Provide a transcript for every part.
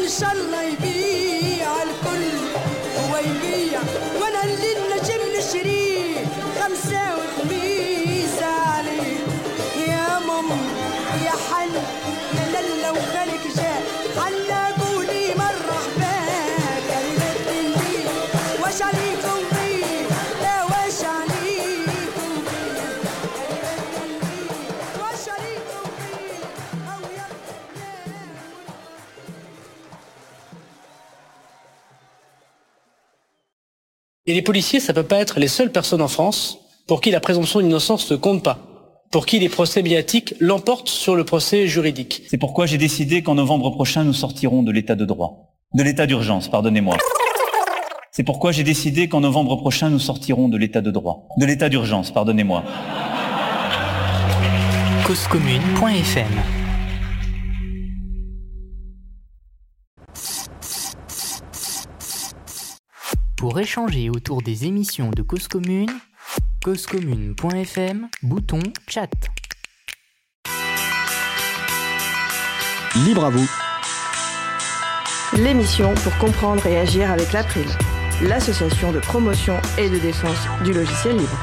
شاء الله يبيع الكل هو يبيع وانا اللي نجم نشريه 5 وخميس عليه يا ماما يا حن يا للا وخالك جاء حنا قولي مرحبا كلمة اللي واش عليكم بيه لا واش عليكم بيه كلمة اللي واش عليكم بيه أو Et les policiers, ça peut pas être les seules personnes en France pour qui la présomption d'innocence ne compte pas, pour qui les procès médiatiques l'emportent sur le procès juridique. C'est pourquoi j'ai décidé qu'en novembre prochain, nous sortirons de l'état de droit. De l'état d'urgence, pardonnez-moi. C'est pourquoi j'ai décidé qu'en novembre prochain, nous sortirons de l'état de droit. De l'état d'urgence, pardonnez-moi. Causecommune.fm. Pour échanger autour des émissions de Cause Commune, causecommune.fm, bouton chat. Libre à vous. L'émission pour comprendre et agir avec l'April, l'association de promotion et de défense du logiciel libre.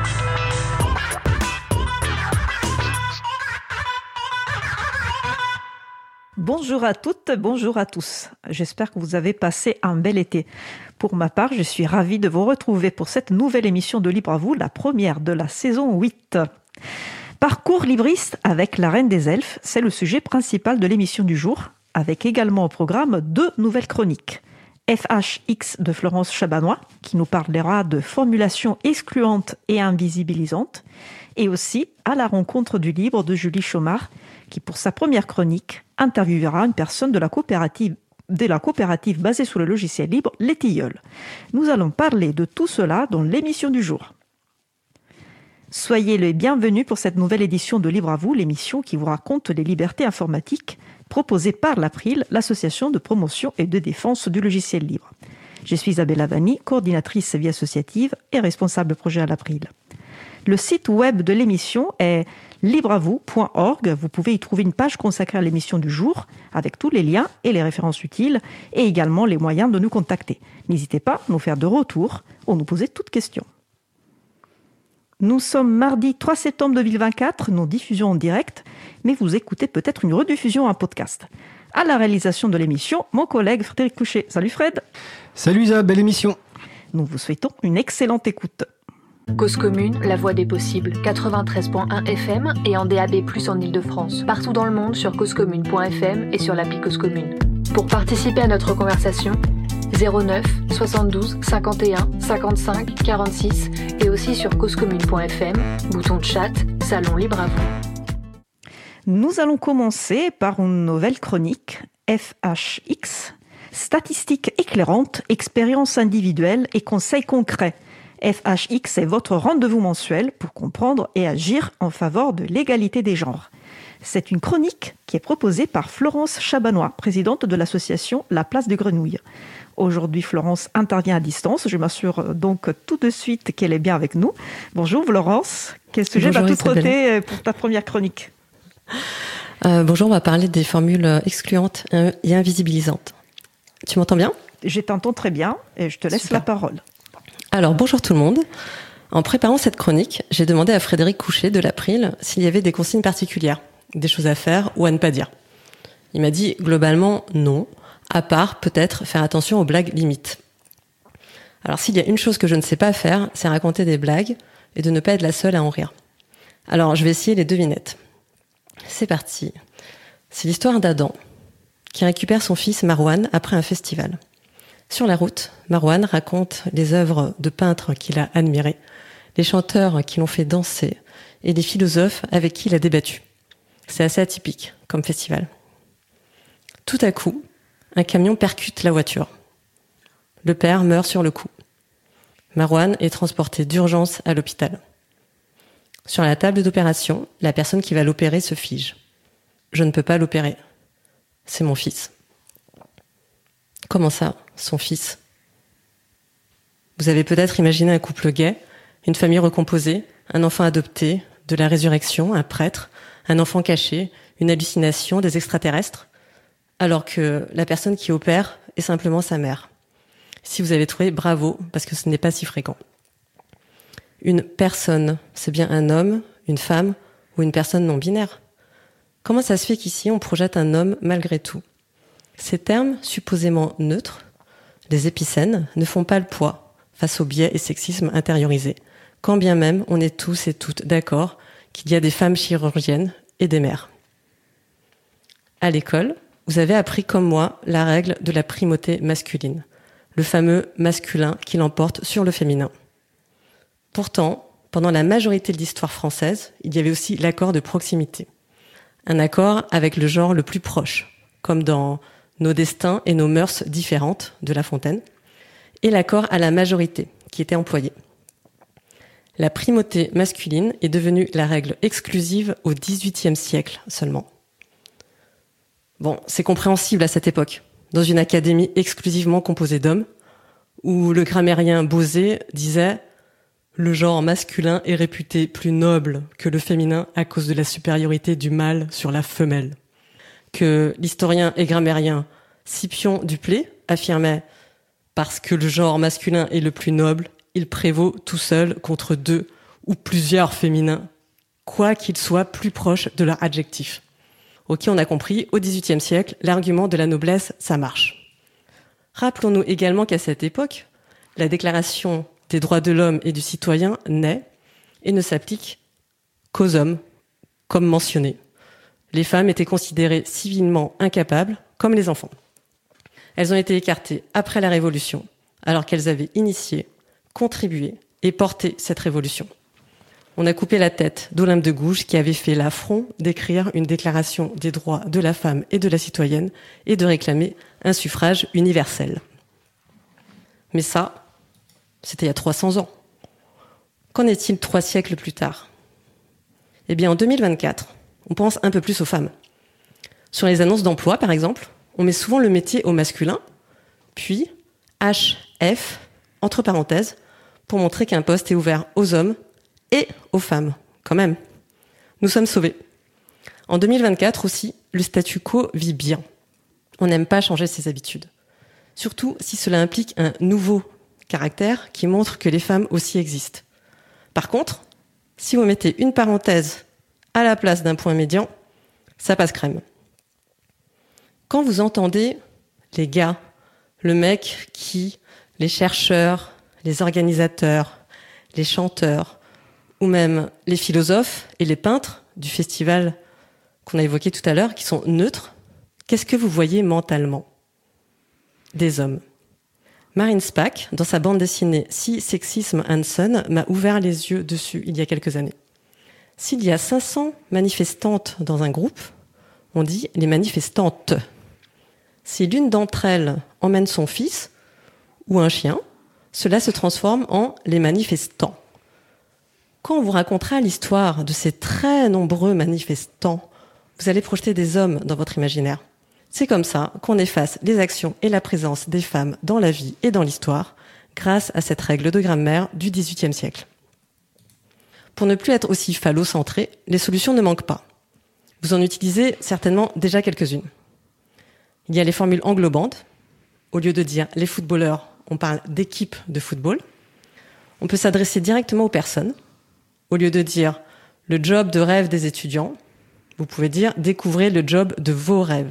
Bonjour à toutes, bonjour à tous. J'espère que vous avez passé un bel été. Pour ma part, je suis ravie de vous retrouver pour cette nouvelle émission de Libre à vous, la première de la saison 8. Parcours libriste avec la Reine des Elfes, c'est le sujet principal de l'émission du jour, avec également au programme 2 nouvelles chroniques. FHX de Florence Chabanois, qui nous parlera de formulations excluantes et invisibilisantes, et aussi À la rencontre du libre de Julie Chaumard, qui pour sa première chronique interviewera une personne de la coopérative basée sur le logiciel libre, Les Tilleuls. Nous allons parler de tout cela dans l'émission du jour. Soyez les bienvenus pour cette nouvelle édition de Libre à vous, l'émission qui vous raconte les libertés informatiques proposée par l'April, l'association de promotion et de défense du logiciel libre. Je suis Isabelle Avani, coordinatrice vie associative et responsable projet à l'April. Le site web de l'émission est libreavou.org. Vous pouvez y trouver une page consacrée à l'émission du jour avec tous les liens et les références utiles et également les moyens de nous contacter. N'hésitez pas à nous faire de retour ou nous poser toutes questions. Nous sommes mardi 3 septembre 2024, nous diffusions en direct, mais vous écoutez peut-être une rediffusion en podcast. À la réalisation de l'émission, mon collègue Frédéric Couchet. Salut Fred. Salut Isa, belle émission. Nous vous souhaitons une excellente écoute. Cause Commune, la voix des possibles, 93.1 FM et en DAB+, en Ile-de-France. Partout dans le monde sur causecommune.fm et sur l'appli Cause Commune. Pour participer à notre conversation, 09 72 51 55 46 et aussi sur causecommune.fm, bouton chat, salon libre à vous. Nous allons commencer par une nouvelle chronique, FHX, statistiques éclairantes, expériences individuelles et conseils concrets. FHX est votre rendez-vous mensuel pour comprendre et agir en faveur de l'égalité des genres. C'est une chronique qui est proposée par Florence Chabanois, présidente de l'association La Place des Grenouilles. Aujourd'hui, Florence intervient à distance. Je m'assure donc tout de suite qu'elle est bien avec nous. Bonjour Florence, quel sujet va-t-on traiter pour ta première chronique ? Bonjour, on va parler des formules excluantes et invisibilisantes. Tu m'entends bien ? Je t'entends très bien et je te laisse la parole. Alors, bonjour tout le monde. En préparant cette chronique, j'ai demandé à Frédéric Couchet de l'April s'il y avait des consignes particulières, des choses à faire ou à ne pas dire. Il m'a dit globalement non, à part peut-être faire attention aux blagues limites. Alors s'il y a une chose que je ne sais pas faire, c'est raconter des blagues et de ne pas être la seule à en rire. Alors je vais essayer les devinettes. C'est parti. C'est l'histoire d'Adam, qui récupère son fils Marwan après un festival. Sur la route, Marwan raconte les œuvres de peintres qu'il a admirées, les chanteurs qui l'ont fait danser et les philosophes avec qui il a débattu. C'est assez atypique comme festival. Tout à coup, un camion percute la voiture. Le père meurt sur le coup. Marwan est transporté d'urgence à l'hôpital. Sur la table d'opération, la personne qui va l'opérer se fige. Je ne peux pas l'opérer. C'est mon fils. Comment ça, son fils ? Vous avez peut-être imaginé un couple gay, une famille recomposée, un enfant adopté, de la résurrection, un prêtre, un enfant caché, une hallucination, des extraterrestres ? alors que la personne qui opère est simplement sa mère. Si vous avez trouvé, bravo, parce que ce n'est pas si fréquent. Une personne, c'est bien un homme, une femme ou une personne non binaire? Comment ça se fait qu'ici on projette un homme malgré tout? Ces termes supposément neutres, les épicènes, ne font pas le poids face aux biais et sexismes intériorisés, quand bien même on est tous et toutes d'accord qu'il y a des femmes chirurgiennes et des mères. À l'école, vous avez appris comme moi la règle de la primauté masculine, le fameux masculin qui l'emporte sur le féminin. Pourtant, pendant la majorité de l'histoire française, il y avait aussi l'accord de proximité. Un accord avec le genre le plus proche, comme dans Nos destins et nos mœurs différentes de La Fontaine, et l'accord à la majorité, qui était employé. La primauté masculine est devenue la règle exclusive au XVIIIe siècle seulement. Bon, c'est compréhensible à cette époque, dans une académie exclusivement composée d'hommes, où le grammairien Bosé disait « Le genre masculin est réputé plus noble que le féminin à cause de la supériorité du mâle sur la femelle », que l'historien et grammairien Scipion Duplé affirmait « Parce que le genre masculin est le plus noble, il prévaut tout seul contre deux ou plusieurs féminins, quoi qu'ils soient plus proches de leur adjectif. » Ok, on a compris, au XVIIIe siècle, l'argument de la noblesse, ça marche. Rappelons-nous également qu'à cette époque, la Déclaration des droits de l'homme et du citoyen naît et ne s'applique qu'aux hommes, comme mentionné. Les femmes étaient considérées civilement incapables, comme les enfants. Elles ont été écartées après la Révolution, alors qu'elles avaient initié, contribué et porté cette révolution. On a coupé la tête d'Olympe de Gouges qui avait fait l'affront d'écrire une déclaration des droits de la femme et de la citoyenne et de réclamer un suffrage universel. Mais ça, c'était il y a 300 ans. Qu'en est-il 3 siècles plus tard? Eh bien, en 2024, on pense un peu plus aux femmes. Sur les annonces d'emploi, par exemple, on met souvent le métier au masculin, puis HF, entre parenthèses, pour montrer qu'un poste est ouvert aux hommes et aux femmes, quand même. Nous sommes sauvés. En 2024 aussi, le statu quo vit bien. On n'aime pas changer ses habitudes. Surtout si cela implique un nouveau caractère qui montre que les femmes aussi existent. Par contre, si vous mettez une parenthèse à la place d'un point médian, ça passe crème. Quand vous entendez les gars, le mec qui, les chercheurs, les organisateurs, les chanteurs, ou même les philosophes et les peintres du festival qu'on a évoqué tout à l'heure, qui sont neutres, qu'est-ce que vous voyez mentalement? Des hommes. Marine Spack, dans sa bande dessinée Si Sexism and Son, m'a ouvert les yeux dessus il y a quelques années. S'il y a 500 manifestantes dans un groupe, on dit les manifestantes. Si l'une d'entre elles emmène son fils ou un chien, cela se transforme en les manifestants. Quand on vous racontera l'histoire de ces très nombreux manifestants, vous allez projeter des hommes dans votre imaginaire. C'est comme ça qu'on efface les actions et la présence des femmes dans la vie et dans l'histoire, grâce à cette règle de grammaire du XVIIIe siècle. Pour ne plus être aussi phallocentré, les solutions ne manquent pas. Vous en utilisez certainement déjà quelques-unes. Il y a les formules englobantes. Au lieu de dire les footballeurs, on parle d'équipe de football. On peut s'adresser directement aux personnes. Au lieu de dire le job de rêve des étudiants, vous pouvez dire découvrez le job de vos rêves.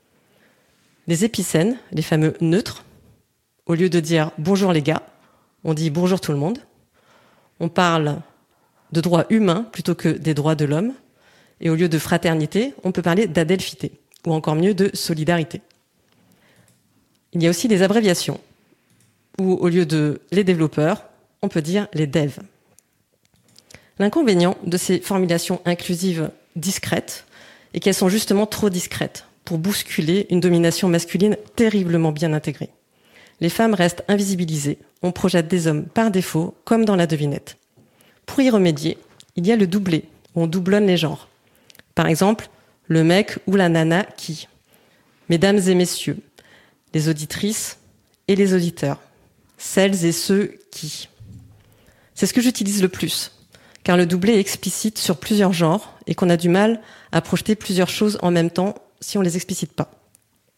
Les épicènes, les fameux neutres, au lieu de dire bonjour les gars, on dit bonjour tout le monde. On parle de droits humains plutôt que des droits de l'homme. Et au lieu de fraternité, on peut parler d'adelphité, ou encore mieux de solidarité. Il y a aussi des abréviations, où au lieu de les développeurs, on peut dire les devs. L'inconvénient de ces formulations inclusives discrètes est qu'elles sont justement trop discrètes pour bousculer une domination masculine terriblement bien intégrée. Les femmes restent invisibilisées, on projette des hommes par défaut, comme dans la devinette. Pour y remédier, il y a le doublé, où on doublonne les genres. Par exemple, le mec ou la nana qui. Mesdames et messieurs, les auditrices et les auditeurs, celles et ceux qui. C'est ce que j'utilise le plus, car le doublé est explicite sur plusieurs genres et qu'on a du mal à projeter plusieurs choses en même temps si on les explicite pas.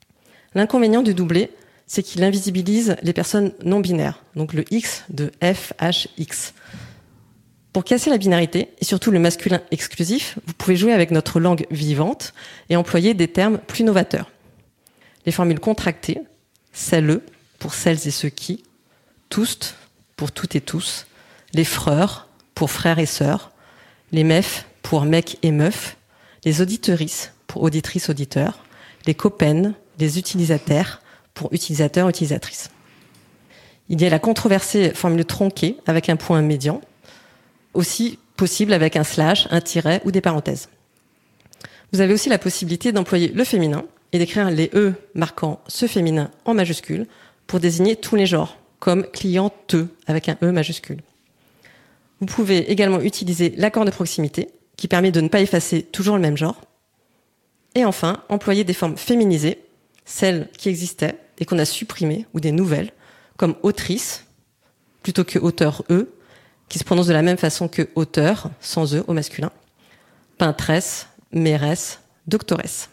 L'inconvénient du doublé, c'est qu'il invisibilise les personnes non binaires, donc le X de FHX. Pour casser la binarité, et surtout le masculin exclusif, vous pouvez jouer avec notre langue vivante et employer des termes plus novateurs. Les formules contractées, celles pour celles et ceux qui, tous pour toutes et tous, les freurs pour frères et sœurs, les meufs pour mecs et meufs, les auditrices pour auditrices auditeurs, les copains, les utilisateurs pour utilisateurs utilisatrices. Il y a la controversée formule tronquée avec un point médian, aussi possible avec un slash, un tiret ou des parenthèses. Vous avez aussi la possibilité d'employer le féminin et d'écrire les E marquant ce féminin en majuscule pour désigner tous les genres, comme cliente avec un E majuscule. Vous pouvez également utiliser l'accord de proximité qui permet de ne pas effacer toujours le même genre. Et enfin, employer des formes féminisées, celles qui existaient et qu'on a supprimées, ou des nouvelles, comme autrice, plutôt que auteur E, qui se prononce de la même façon que auteur, sans E au masculin, peintresse, mairesse, doctoresse.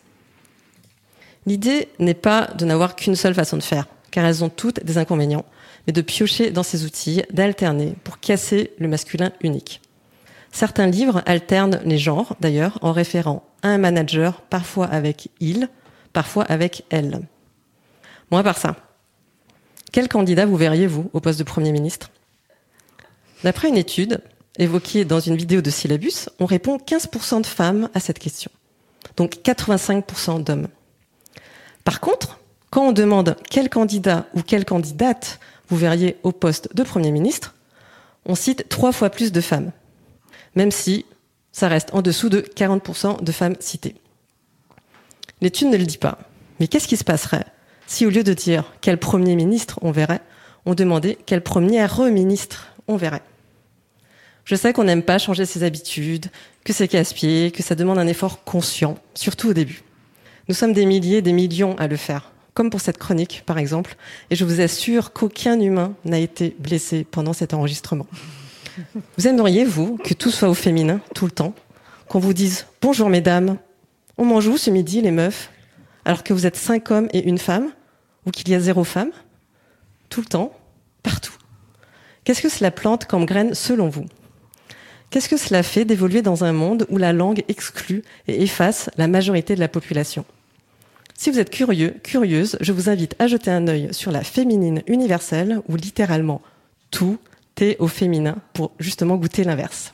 L'idée n'est pas de n'avoir qu'une seule façon de faire, car elles ont toutes des inconvénients, mais de piocher dans ces outils, d'alterner pour casser le masculin unique. Certains livres alternent les genres, d'ailleurs, en référant à un manager, parfois avec il, parfois avec elle. Bon, à part ça, quel candidat vous verriez-vous au poste de Premier ministre ? D'après une étude évoquée dans une vidéo de Syllabus, on répond 15% de femmes à cette question, donc 85% d'hommes. Par contre, quand on demande quel candidat ou quelle candidate vous verriez au poste de Premier ministre, on cite 3 fois plus de femmes, même si ça reste en dessous de 40% de femmes citées. L'étude ne le dit pas, mais qu'est-ce qui se passerait si au lieu de dire quel Premier ministre on verrait, on demandait quel Première ministre on verrait ? Je sais qu'on n'aime pas changer ses habitudes, que c'est casse-pied, que ça demande un effort conscient, surtout au début. Nous sommes des milliers, des millions à le faire, comme pour cette chronique, par exemple, et je vous assure qu'aucun humain n'a été blessé pendant cet enregistrement. Vous aimeriez, vous, que tout soit au féminin, tout le temps, qu'on vous dise « Bonjour mesdames, on mange où ce midi, les meufs ?» alors que vous êtes 5 hommes et 1 femme, ou qu'il y a 0 femme, tout le temps, partout. Qu'est-ce que cela plante comme graine selon vous ? Qu'est-ce que cela fait d'évoluer dans un monde où la langue exclut et efface la majorité de la population ? Si vous êtes curieux, curieuse, je vous invite à jeter un œil sur la féminine universelle, où littéralement tout est au féminin, pour justement goûter l'inverse.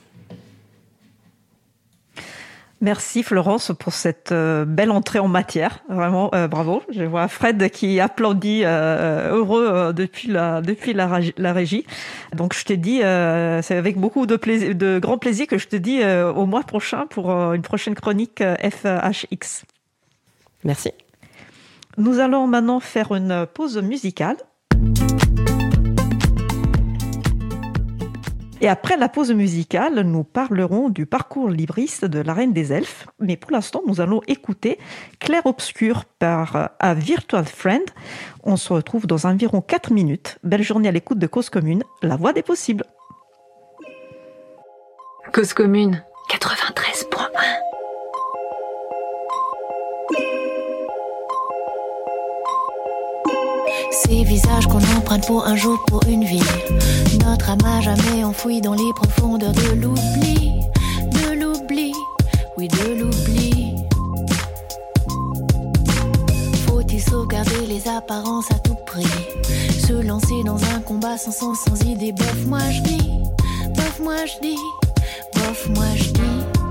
Merci Florence pour cette belle entrée en matière. Vraiment, bravo. Je vois Fred qui applaudit heureux depuis la régie. Donc je te dis, c'est avec beaucoup de grand plaisir que je te dis au mois prochain pour une prochaine chronique FHX. Merci. Nous allons maintenant faire une pause musicale. Et après la pause musicale, nous parlerons du parcours libriste de la Reine des Elfes. Mais pour l'instant, nous allons écouter Clair Obscur par A Virtual Friend. On se retrouve dans environ 4 minutes. Belle journée à l'écoute de Cause Commune, la voix des possibles. Cause Commune 93.1. Ces visages qu'on emprunte pour un jour, pour une vie. Notre âme à jamais enfouie dans les profondeurs de l'oubli. De l'oubli, oui de l'oubli. Faut-il sauvegarder les apparences à tout prix? Se lancer dans un combat sans sens, sans idée. Bof, moi je dis, bof, moi je dis, bof, moi je dis.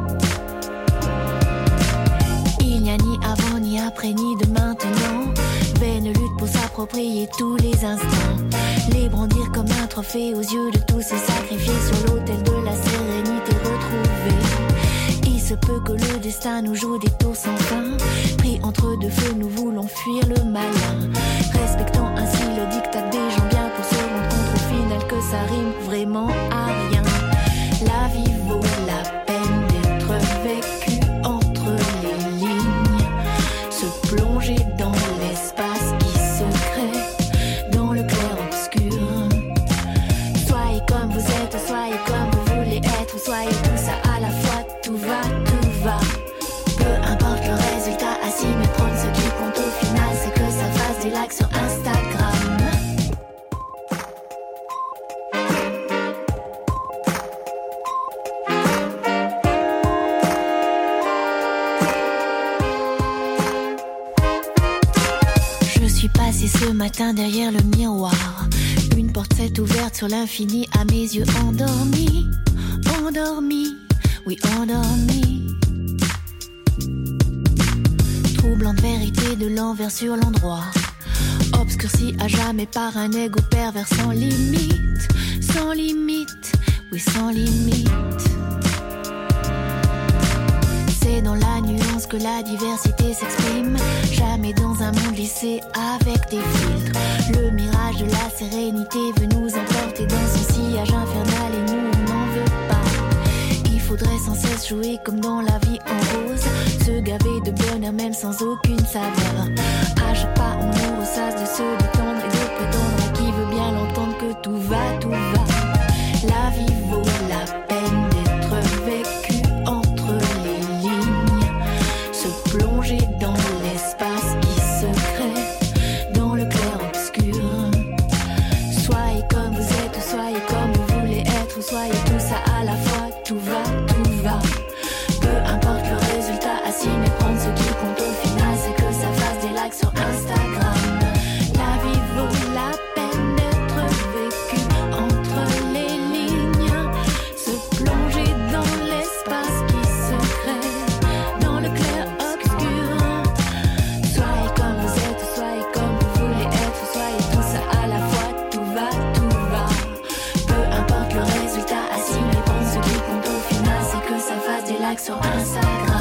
Il n'y a ni avant, ni après, ni de maintenant. Vaine lutte pour s'approprier tous les instants. Les brandir comme un trophée aux yeux de tous et sacrifiés sur l'autel de la sérénité retrouvée. Il se peut que le destin nous joue des tours sans fin. Pris entre deux feux, nous voulons fuir le malin. Respectant ainsi le diktat des gens bien pour se rendre compte au final que ça rime vraiment à rien. La vie vaut la peine d'être vécue entre les lignes. Se plonger dans l'espace qui se crée dans le clair-obscur. Soyez comme vous êtes, soyez comme vous voulez être, soyez tout ça à la fois, tout va, tout va. Peu importe le résultat, à s'y méprendre, ce qui compte au final, c'est que ça va likes sur Instagram. Je suis passée ce matin derrière le miroir. Une porte s'est ouverte sur l'infini à mes yeux endormis. Endormis, oui endormis. Troublante vérité de l'envers sur l'endroit. Obscurci à jamais par un ego pervers sans limite. Sans limite, oui sans limite. C'est dans la nuance que la diversité s'exprime. Jamais dans un monde lissé avec des filtres. Le mirage de la sérénité veut nous emporter dans son sillage infernal et nous on n'en veut pas. Il faudrait sans cesse jouer comme dans la vie en rose. Se gaver de bonheur même sans aucune saveur. À chaque pas on nous ressasse de se détendre et de prétendre à qui veut bien l'entendre que tout va, tout va. La vie vaut la peine d'être vécue entre les lignes. Se plonger dans l'espace qui se crée dans le clair-obscur. Soyez comme vous êtes ou soyez comme vous voulez être. Ou soyez tout ça à la fois, tout va, tout va. Peu importe le résultat, assis mais prendre ce qui compte au final, c'est que ça fasse des likes sur Instagram. La vie vaut la peine d'être vécue entre les lignes. Se plonger dans l'espace qui se crée dans le clair-obscur. Soyez comme vous êtes, soyez comme vous voulez être. Soyez tout ça à la fois, tout va, tout va. Peu importe le résultat, assis mais prendre ce qui compte au final, c'est que ça fasse des likes sur Instagram.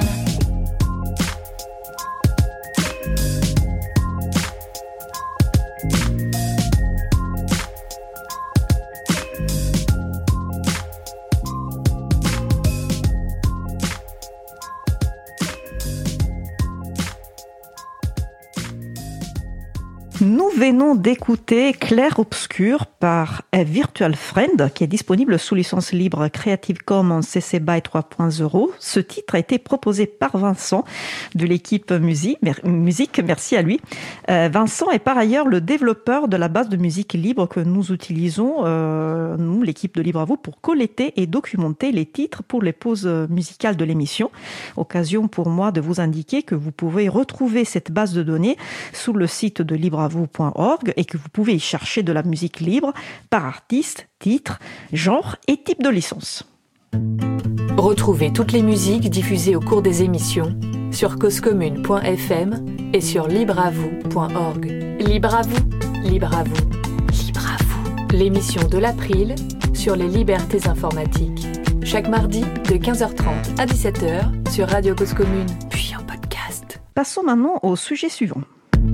Nous venons d'écouter Clair Obscur par Virtual Friend, qui est disponible sous licence libre Creative Commons CC BY 3.0. Ce titre a été proposé par Vincent de l'équipe musique. Merci à lui. Vincent est par ailleurs le développeur de la base de musique libre que nous utilisons, nous, l'équipe de Libre à vous, pour collecter et documenter les titres pour les pauses musicales de l'émission. Occasion pour moi de vous indiquer que vous pouvez retrouver cette base de données sous le site de libreavou.org et que vous pouvez y chercher de la musique libre par artiste, titre, genre et type de licence. Retrouvez toutes les musiques diffusées au cours des émissions sur causecommune.fm et sur libreavou.org. Libre à vous, libre à vous, libre à vous. L'émission de l'April sur les libertés informatiques. Chaque mardi de 15h30 à 17h sur Radio Cause Commune, puis en podcast. Passons maintenant au sujet suivant.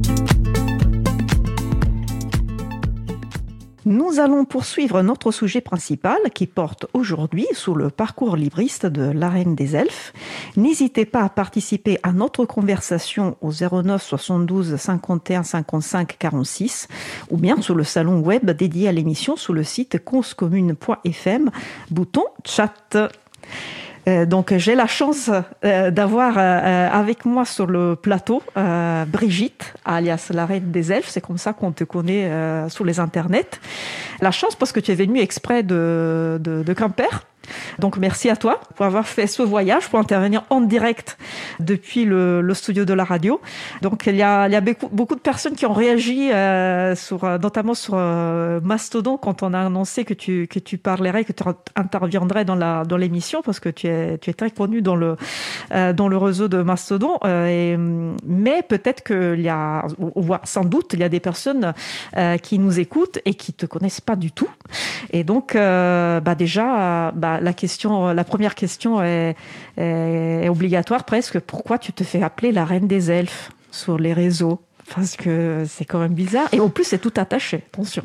Nous allons poursuivre notre sujet principal qui porte aujourd'hui sur le parcours libriste de la Reine des Elfes. N'hésitez pas à participer à notre conversation au 09 72 51 55 46 ou bien sur le salon web dédié à l'émission sur le site causecommune.fm, bouton chat. Donc j'ai la chance d'avoir avec moi sur le plateau Brigitte, alias la Reine des Elfes, c'est comme ça qu'on te connaît sur les internets. La chance parce que tu es venue exprès de Quimper. Donc merci à toi pour avoir fait ce voyage, pour intervenir en direct depuis le studio de la radio. Donc il y a beaucoup de personnes qui ont réagi, notamment sur Mastodon quand on a annoncé que tu parlerais, que tu interviendrais dans l'émission, parce que tu es très connu dans le réseau de Mastodon. Mais peut-être voire sans doute, il y a des personnes qui nous écoutent et qui te connaissent pas du tout. Et donc déjà la première question est obligatoire presque. Pourquoi tu te fais appeler la Reine des Elfes sur les réseaux? Parce que c'est quand même bizarre. Et en plus, c'est tout attaché. Attention.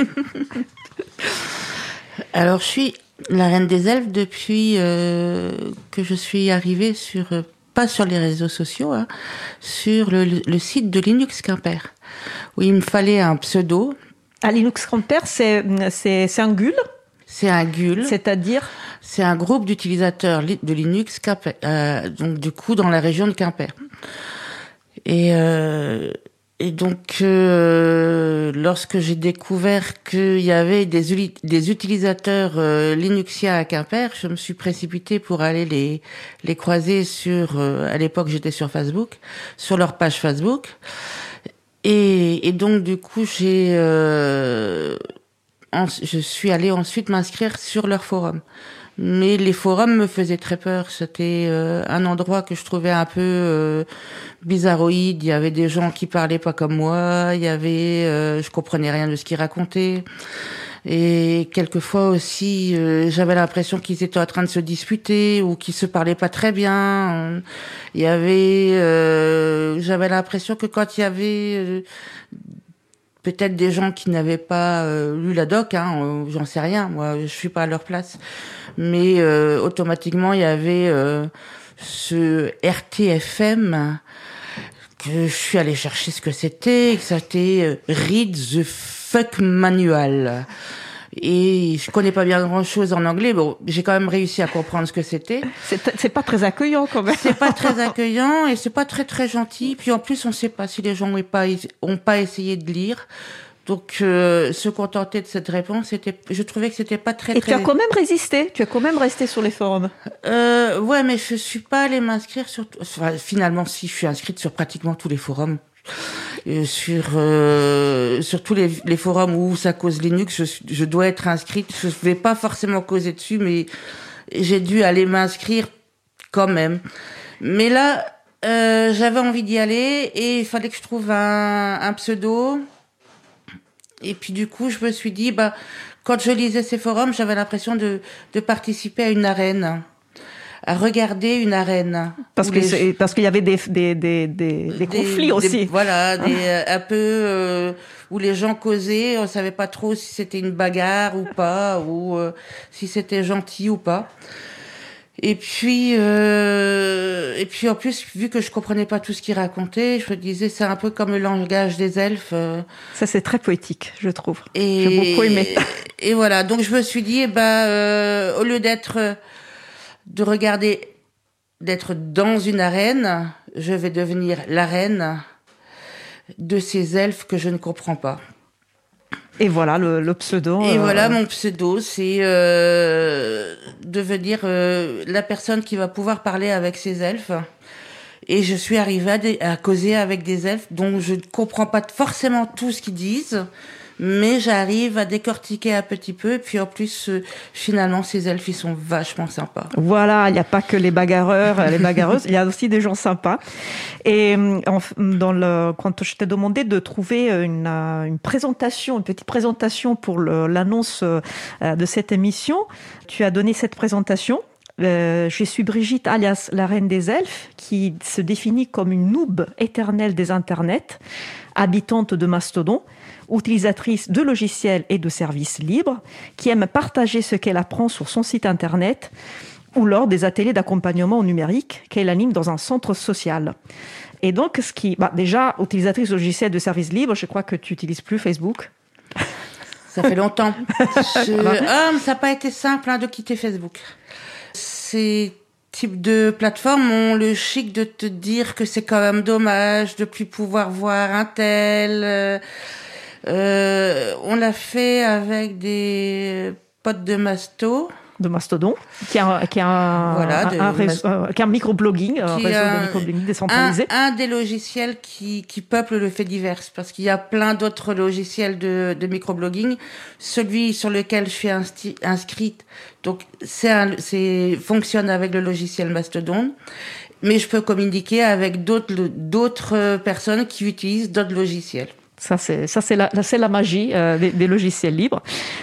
Alors, je suis la Reine des Elfes depuis que je suis arrivée pas sur les réseaux sociaux, sur le site de Linux Quimper, où il me fallait un pseudo. À Linux Quimper, c'est un GUL? C'est un GUL. C'est-à-dire? C'est un groupe d'utilisateurs de Linux Quimper, donc du coup dans la région de Quimper. Et Et donc, lorsque j'ai découvert qu'il y avait des utilisateurs linuxiens à Quimper, je me suis précipitée pour aller les croiser sur, à l'époque j'étais sur Facebook, sur leur page Facebook. Et donc du coup, je suis allée ensuite m'inscrire sur leur forum. Mais les forums me faisaient très peur. C'était un endroit que je trouvais un peu bizarroïde. Il y avait des gens qui parlaient pas comme moi. Il y avait, je comprenais rien de ce qu'ils racontaient. Et quelquefois aussi, j'avais l'impression qu'ils étaient en train de se disputer ou qu'ils se parlaient pas très bien. Il y avait, j'avais l'impression que quand il y avait peut-être des gens qui n'avaient pas lu la doc, j'en sais rien, moi je suis pas à leur place, mais automatiquement il y avait ce RTFM que je suis allée chercher ce que c'était, que c'était Read the Fuck Manual. Et je connais pas bien grand chose en anglais. Bon, j'ai quand même réussi à comprendre ce que c'était. C'est pas très accueillant quand même. C'est pas très accueillant et c'est pas très très gentil. Puis en plus, on sait pas si les gens ont pas essayé de lire. Donc, se contenter de cette réponse, je trouvais que c'était pas très. Et tu as quand même résisté. Tu as quand même resté sur les forums. Ouais, mais je suis pas allée m'inscrire sur. Enfin, finalement, si je suis inscrite sur pratiquement tous les forums. Sur tous les forums où ça cause Linux, je dois être inscrite. Je vais pas forcément causer dessus, mais j'ai dû aller m'inscrire quand même. Mais là, j'avais envie d'y aller et il fallait que je trouve un pseudo. Et puis du coup, je me suis dit, quand je lisais ces forums, j'avais l'impression de participer à une arène. À regarder une arène. Parce qu'il y avait des conflits aussi. Un peu où les gens causaient, on savait pas trop si c'était une bagarre ou pas, ou si c'était gentil ou pas. Et puis en plus, vu que je comprenais pas tout ce qu'ils racontaient, je me disais c'est un peu comme le langage des elfes. Ça c'est très poétique, je trouve. J'ai beaucoup aimé. Et voilà, donc je me suis dit, au lieu d'être dans une arène, je vais devenir la reine de ces elfes que je ne comprends pas. Et voilà le pseudo. Et voilà mon pseudo, c'est devenir la personne qui va pouvoir parler avec ces elfes. Et je suis arrivée à causer avec des elfes dont je ne comprends pas forcément tout ce qu'ils disent, mais j'arrive à décortiquer un petit peu. Et puis en plus, finalement, ces elfes, ils sont vachement sympas. Voilà, il n'y a pas que les bagarreurs, les bagarreuses, il y a aussi des gens sympas. Et quand je t'ai demandé de trouver une petite présentation pour l'annonce de cette émission, tu as donné cette présentation. Je suis Brigitte, alias la Reine des Elfes, qui se définit comme une noob éternelle des internets, habitante de Mastodon, utilisatrice de logiciels et de services libres, qui aime partager ce qu'elle apprend sur son site internet ou lors des ateliers d'accompagnement au numérique qu'elle anime dans un centre social. Et donc, déjà, utilisatrice de logiciels de services libres, je crois que tu n'utilises plus Facebook. Ça fait longtemps. Ça n'a pas été simple de quitter Facebook. Ces types de plateformes ont le chic de te dire que c'est quand même dommage de plus pouvoir voir un tel. On l'a fait avec des potes de Mastodon, qui a un microblogging, un réseau de microblogging décentralisé. Un des logiciels qui peuple le Fediverse, parce qu'il y a plein d'autres logiciels de microblogging. Celui sur lequel je suis inscrite, donc fonctionne avec le logiciel Mastodon, mais je peux communiquer avec d'autres personnes qui utilisent d'autres logiciels. Ça c'est la magie des logiciels libres.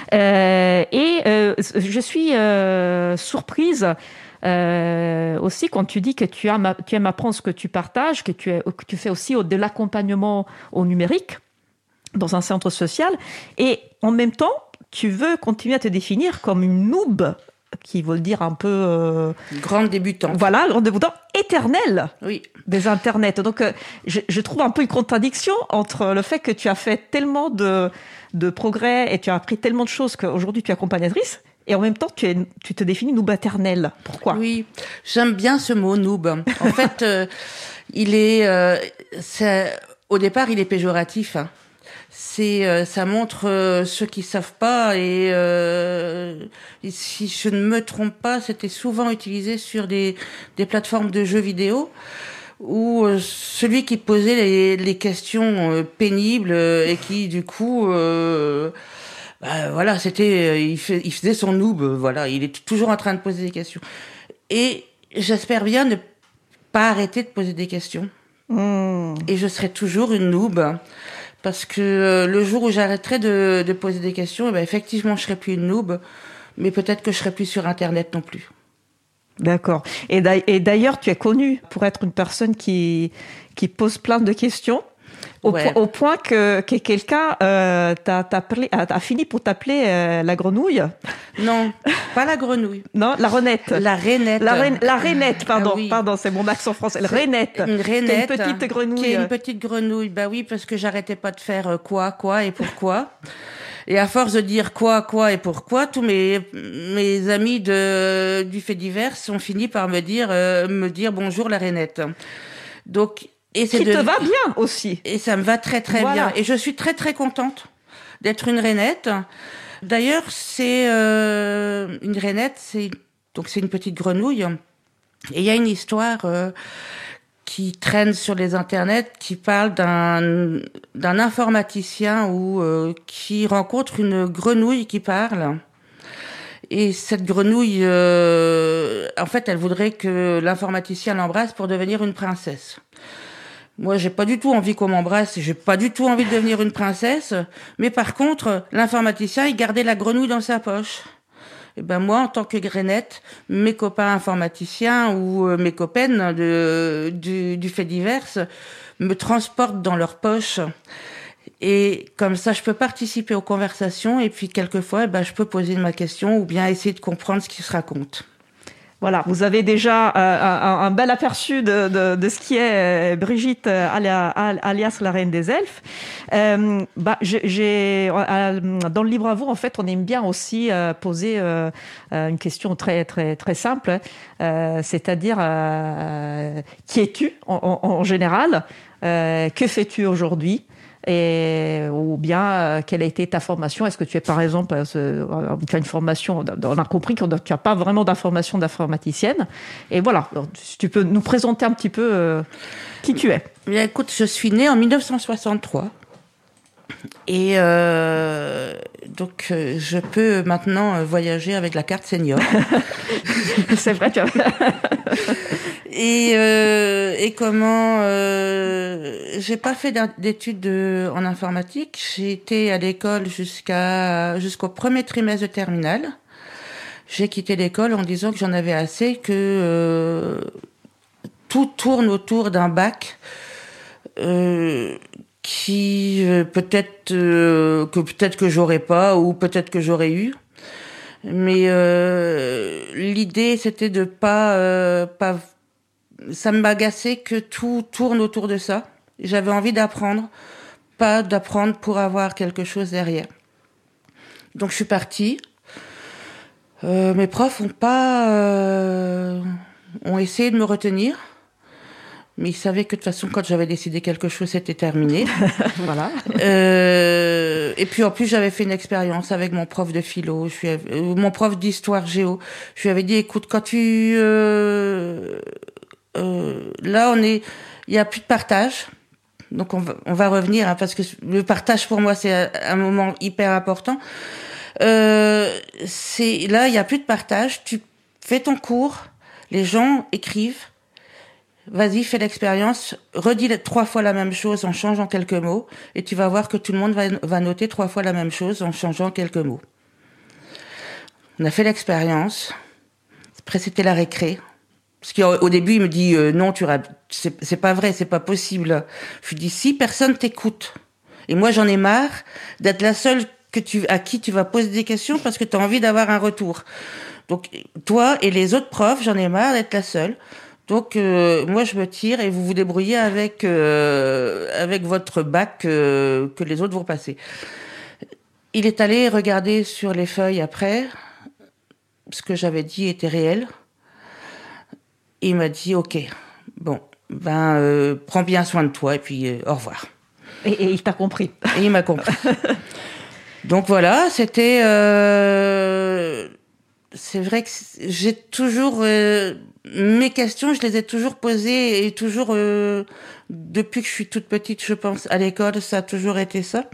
Je suis surprise aussi quand tu dis que tu aimes apprendre ce que tu partages, que tu fais aussi de l'accompagnement au numérique dans un centre social, et en même temps tu veux continuer à te définir comme une noob, qui veut dire un peu... grande débutante. Voilà, grande débutante, éternelle, oui, des internets. Donc, je trouve un peu une contradiction entre le fait que tu as fait tellement de progrès et tu as appris tellement de choses qu'aujourd'hui tu es accompagnatrice, et en même temps tu te définis noob éternelle. Pourquoi ? Oui, j'aime bien ce mot noob. En fait, il est... Au départ, il est péjoratif. Hein. Ça montre ceux qui savent pas et si je ne me trompe pas, c'était souvent utilisé sur des plateformes de jeux vidéo où celui qui posait les questions pénibles et qui du coup voilà, il faisait son noob, voilà, il est toujours en train de poser des questions. Et j'espère bien ne pas arrêter de poser des questions. Et je serai toujours une noob. Parce que le jour où j'arrêterai de poser des questions, eh ben effectivement, je serai plus une noob, mais peut-être que je serai plus sur Internet non plus. D'accord. Et d'ailleurs, tu es connue pour être une personne qui pose plein de questions, au point que quelqu'un a fini pour t'appeler la grenouille. Non, pas la grenouille. Non, la renette. La rainette. La rainette, pardon, ah oui. Pardon, c'est mon accent français. La rainette. Une rainette. Une petite grenouille. Qui est une petite grenouille. Bah oui, parce que j'arrêtais pas de faire quoi et pourquoi. Et à force de dire quoi et pourquoi, tous mes amis du fait divers ont fini par me dire bonjour la rainette. Donc, et c'est qui te va bien aussi. Et ça me va très très bien. Et je suis très très contente d'être une rainette. D'ailleurs, c'est une rainette, c'est une petite grenouille. Et il y a une histoire qui traîne sur les internets qui parle d'un informaticien qui rencontre une grenouille qui parle. Et cette grenouille, en fait, elle voudrait que l'informaticien l'embrasse pour devenir une princesse. Moi, j'ai pas du tout envie qu'on m'embrasse, j'ai pas du tout envie de devenir une princesse, mais par contre, l'informaticien, il gardait la grenouille dans sa poche. Et ben moi, en tant que grainette, mes copains informaticiens ou mes copaines du fait divers me transportent dans leur poche. Et comme ça, je peux participer aux conversations et puis quelquefois, je peux poser ma question ou bien essayer de comprendre ce qui se raconte. Voilà, vous avez déjà un bel aperçu de ce qui est Brigitte alias la Reine des Elfes. Dans le livre à vous, en fait, on aime bien aussi poser une question très très très simple, c'est-à-dire qui es-tu en général, que fais-tu aujourd'hui? Ou bien quelle a été ta formation? Est-ce que tu es par exemple tu as une formation, on a compris que tu n'as pas vraiment d'information d'informaticienne, et voilà, alors, si tu peux nous présenter un petit peu qui tu es. Bien, écoute, je suis née en 1963 et donc je peux maintenant voyager avec la carte senior. C'est vrai, tu as... Et comment j'ai pas fait d'études en informatique. J'ai été à l'école jusqu'au premier trimestre de terminale. J'ai quitté l'école en disant que j'en avais assez, que tout tourne autour d'un bac qui peut-être que j'aurais pas ou peut-être que j'aurais eu. Mais l'idée c'était de pas ça m'agaçait que tout tourne autour de ça. J'avais envie d'apprendre, pas d'apprendre pour avoir quelque chose derrière. Donc je suis partie. Mes profs ont essayé de me retenir, mais ils savaient que de toute façon, quand j'avais décidé quelque chose, c'était terminé. Voilà. Et puis en plus, j'avais fait une expérience avec mon prof de philo, mon prof d'histoire géo. Je lui avais dit, écoute, quand là, il y a plus de partage. Donc on va revenir, hein, parce que le partage pour moi c'est un moment hyper important. Là, il y a plus de partage. Tu fais ton cours, les gens écrivent. Vas-y, fais l'expérience, redis 3 fois la même chose en changeant quelques mots, et tu vas voir que tout le monde va noter 3 fois la même chose en changeant quelques mots. On a fait l'expérience. Après, c'était la récré. Parce qu'au début, il me dit non, c'est pas vrai, c'est pas possible. Je lui dis si, personne t'écoute. Et moi, j'en ai marre d'être la seule à qui tu vas poser des questions parce que tu as envie d'avoir un retour. Donc toi et les autres profs, j'en ai marre d'être la seule. Donc moi, je me tire et vous vous débrouillez avec votre bac que les autres vont passer. Il est allé regarder sur les feuilles après. Ce que j'avais dit était réel. Il m'a dit, ok, bon, prends bien soin de toi et puis au revoir. Et il t'a compris. Et il m'a compris. Donc voilà, c'était... c'est vrai que j'ai toujours... mes questions, je les ai toujours posées et toujours... depuis que je suis toute petite, je pense, à l'école, ça a toujours été ça.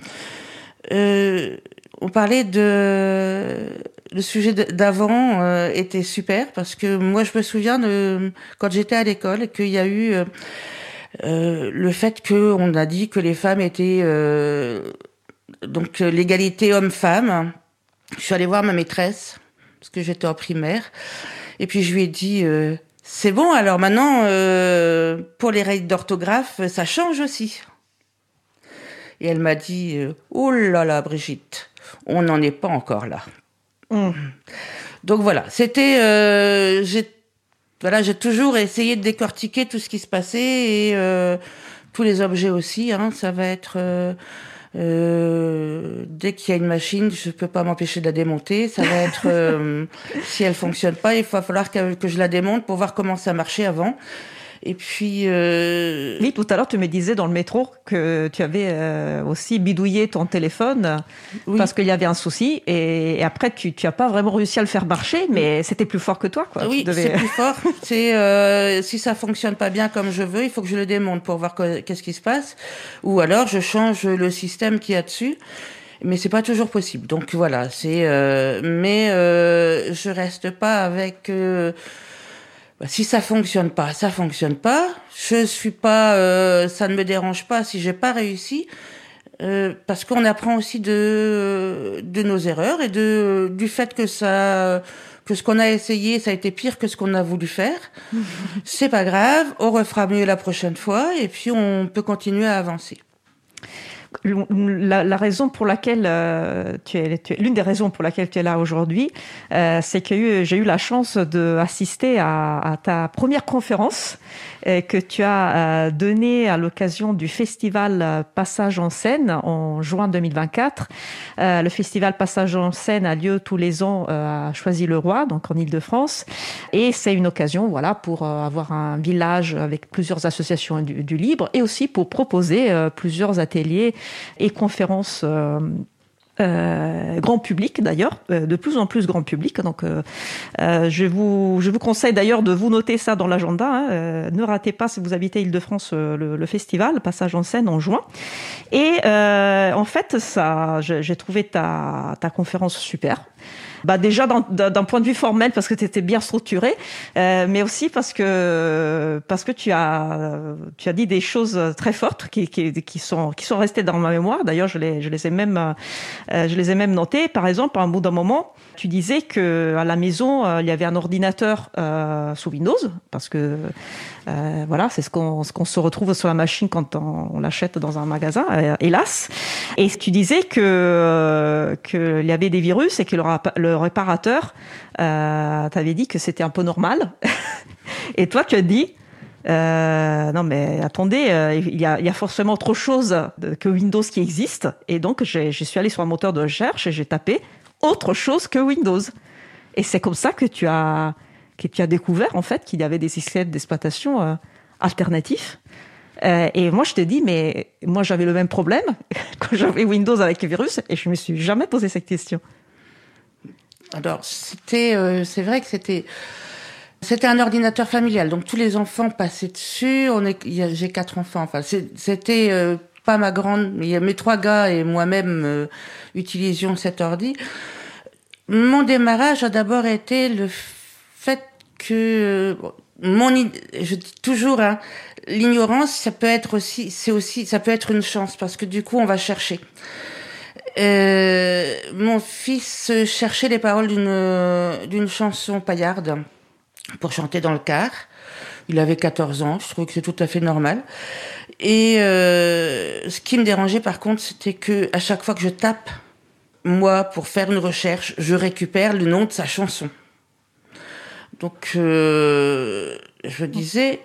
On parlait le sujet d'avant était super parce que moi je me souviens quand j'étais à l'école qu'il y a eu le fait qu'on a dit que les femmes étaient donc l'égalité homme-femme. Je suis allée voir ma maîtresse parce que j'étais en primaire et puis je lui ai dit c'est bon alors maintenant pour les règles d'orthographe ça change aussi. Et elle m'a dit oh là là Brigitte, on n'en est pas encore là. Donc voilà, c'était j'ai toujours essayé de décortiquer tout ce qui se passait et tous les objets aussi. Ça va être dès qu'il y a une machine, je peux pas m'empêcher de la démonter. Ça va être si elle fonctionne pas, il va falloir que je la démonte pour voir comment ça marchait avant. Et puis... Oui, tout à l'heure, tu me disais dans le métro que tu avais aussi bidouillé ton téléphone parce qu'il y avait un souci. Et après, tu n'as pas vraiment réussi à le faire marcher, mais c'était plus fort que toi, quoi. Oui, c'est plus fort. C'est si ça fonctionne pas bien comme je veux, il faut que je le démonte pour voir qu'est-ce qui se passe. Ou alors, je change le système qu'il y a dessus. Mais c'est pas toujours possible. Donc voilà, je reste pas avec... si ça fonctionne pas, ça fonctionne pas. Je suis pas, ça ne me dérange pas si j'ai pas réussi, parce qu'on apprend aussi de nos erreurs et du fait que ce qu'on a essayé, ça a été pire que ce qu'on a voulu faire. C'est pas grave, on refera mieux la prochaine fois et puis on peut continuer à avancer. La raison pour laquelle l'une des raisons pour laquelle tu es là aujourd'hui, c'est que j'ai eu la chance d'assister à ta première conférence que tu as donnée à l'occasion du festival Passage en scène en juin 2024. Le festival Passage en scène a lieu tous les ans à Choisy-le-Roi, donc en Île-de-France, et c'est une occasion, voilà, pour avoir un village avec plusieurs associations du libre et aussi pour proposer plusieurs ateliers et conférences grand public d'ailleurs, de plus en plus grand public. Donc, je vous conseille d'ailleurs de vous noter ça dans l'agenda. Ne ratez pas si vous habitez Île-de-France le festival Passage en scène en juin. Et en fait, j'ai trouvé ta conférence super. Déjà d'un point de vue formel parce que tu étais bien structuré, mais aussi parce que tu as dit des choses très fortes qui sont restées dans ma mémoire. D'ailleurs, je les ai même notées. Par exemple, à un bout d'un moment, tu disais que à la maison il y avait un ordinateur sous Windows parce que voilà, c'est ce qu'on se retrouve sur la machine quand on l'achète dans un magasin, hélas. Et tu disais que il y avait des virus et que le réparateur t'avait dit que c'était un peu normal. Et toi, tu as dit non mais attendez, il y a forcément autre chose que Windows qui existe. Et donc, je suis allée sur un moteur de recherche et j'ai tapé autre chose que Windows. Et c'est comme ça que tu as découvert en fait qu'il y avait des systèmes d'exploitation alternatifs. Et moi, je te dis, mais moi, j'avais le même problème quand j'avais Windows avec le virus et je me suis jamais posé cette question. Alors, c'est vrai que c'était un ordinateur familial, donc tous les enfants passaient dessus. J'ai 4 enfants. Enfin, c'était pas ma grande, mais mes 3 gars et moi-même utilisions cet ordi. Mon démarrage a d'abord été le fait que je dis toujours, l'ignorance, ça peut être une chance parce que du coup, on va chercher. Mon fils cherchait les paroles d'une chanson paillarde pour chanter dans le car. Il avait 14 ans, je trouvais que c'est tout à fait normal. Et ce qui me dérangeait par contre, c'était que à chaque fois que je tape, moi, pour faire une recherche, je récupère le nom de sa chanson. Donc, je disais,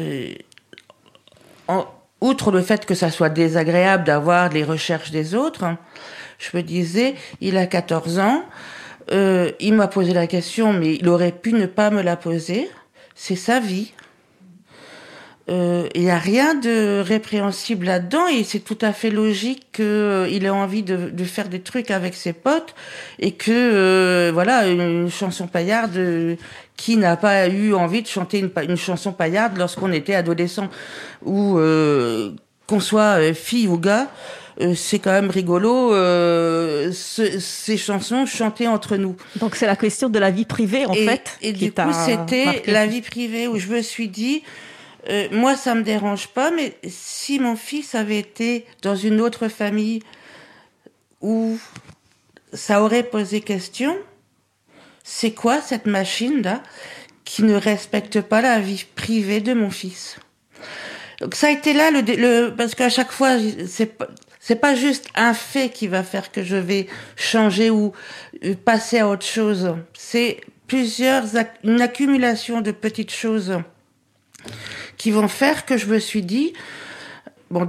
outre le fait que ça soit désagréable d'avoir les recherches des autres, je me disais, il a 14 ans, il m'a posé la question, mais il aurait pu ne pas me la poser. C'est sa vie. Il n'y a rien de répréhensible là-dedans et c'est tout à fait logique qu'il ait envie de faire des trucs avec ses potes et que, voilà, une chanson paillarde, qui n'a pas eu envie de chanter une chanson paillarde lorsqu'on était adolescent ou qu'on soit fille ou gars, c'est quand même rigolo, ces chansons chantées entre nous. Donc c'est la question de la vie privée, en fait. Et du coup, c'était la vie privée où je me suis dit, moi, ça me dérange pas, mais si mon fils avait été dans une autre famille où ça aurait posé question, c'est quoi cette machine-là qui ne respecte pas la vie privée de mon fils? Donc ça a été là parce qu'à chaque fois, c'est pas juste un fait qui va faire que je vais changer ou passer à autre chose. C'est une accumulation de petites choses qui vont faire que je me suis dit, bon,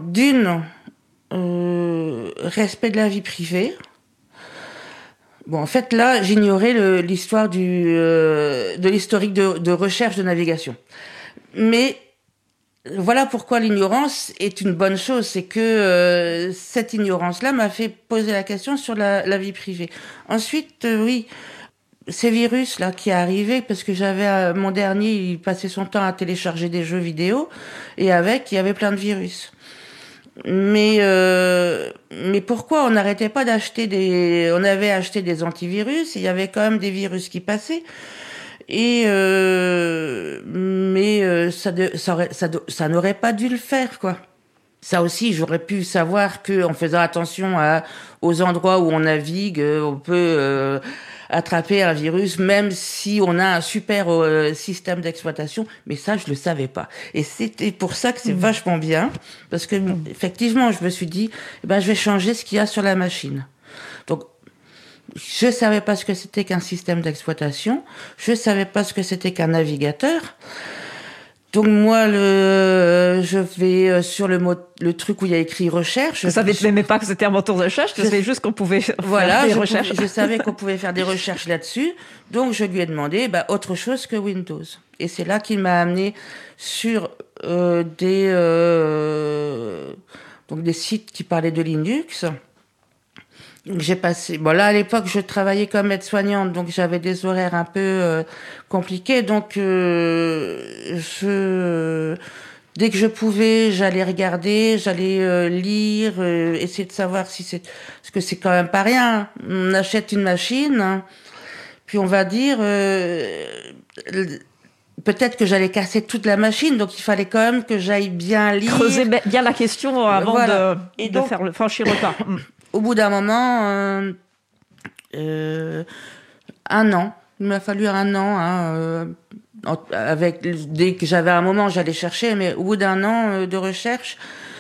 respect de la vie privée. Bon, en fait, là, j'ignorais l'histoire de l'historique de recherche de navigation. Mais voilà pourquoi l'ignorance est une bonne chose. C'est que cette ignorance-là m'a fait poser la question sur la vie privée. Ensuite, oui, ces virus-là qui est arrivé, parce que j'avais mon dernier, il passait son temps à télécharger des jeux vidéo, et il y avait plein de virus. Mais pourquoi on n'arrêtait pas on avait acheté des antivirus, et il y avait quand même des virus qui passaient. Et ça n'aurait pas dû le faire, quoi. Ça aussi, j'aurais pu savoir que en faisant attention aux endroits où on navigue, on peut attraper un virus, même si on a un super système d'exploitation. Mais ça, je le savais pas. Et c'était pour ça que c'est vachement bien, parce que effectivement, je me suis dit, je vais changer ce qu'il y a sur la machine. Donc, je savais pas ce que c'était qu'un système d'exploitation. Je savais pas ce que c'était qu'un navigateur. Donc moi, je vais sur le truc où il y a écrit recherche. Je savais même pas que c'était un moteur de recherche. Je savais juste qu'on pouvait faire des recherches. Je savais qu'on pouvait faire des recherches là-dessus. Donc je lui ai demandé autre chose que Windows. Et c'est là qu'il m'a amené sur des sites qui parlaient de Linux. J'ai passé. Bon là à l'époque je travaillais comme aide-soignante, donc j'avais des horaires un peu compliqués. Donc dès que je pouvais, j'allais regarder, j'allais lire, essayer de savoir parce que c'est quand même pas rien. On achète une machine, hein, puis on va dire peut-être que j'allais casser toute la machine, donc il fallait quand même que j'aille bien lire. Creuser bien la question avant de faire franchir le pas. Au bout d'un moment, 1 an. Il m'a fallu 1 an. Dès que j'avais un moment, j'allais chercher, mais au bout d'1 an de recherche,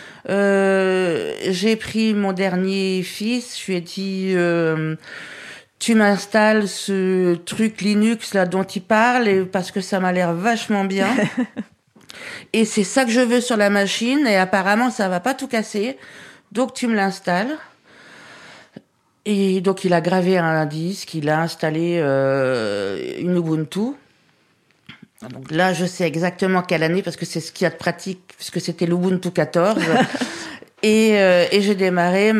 j'ai pris mon dernier fils. Je lui ai dit, tu m'installes ce truc Linux là dont il parle, parce que ça m'a l'air vachement bien. Et c'est ça que je veux sur la machine. Et apparemment, ça va pas tout casser. Donc tu me l'installes. Et donc il a gravé un disque, il a installé une Ubuntu. Donc là je sais exactement quelle année parce que c'est ce qu'il y a de pratique, puisque c'était l'Ubuntu 14. et j'ai démarré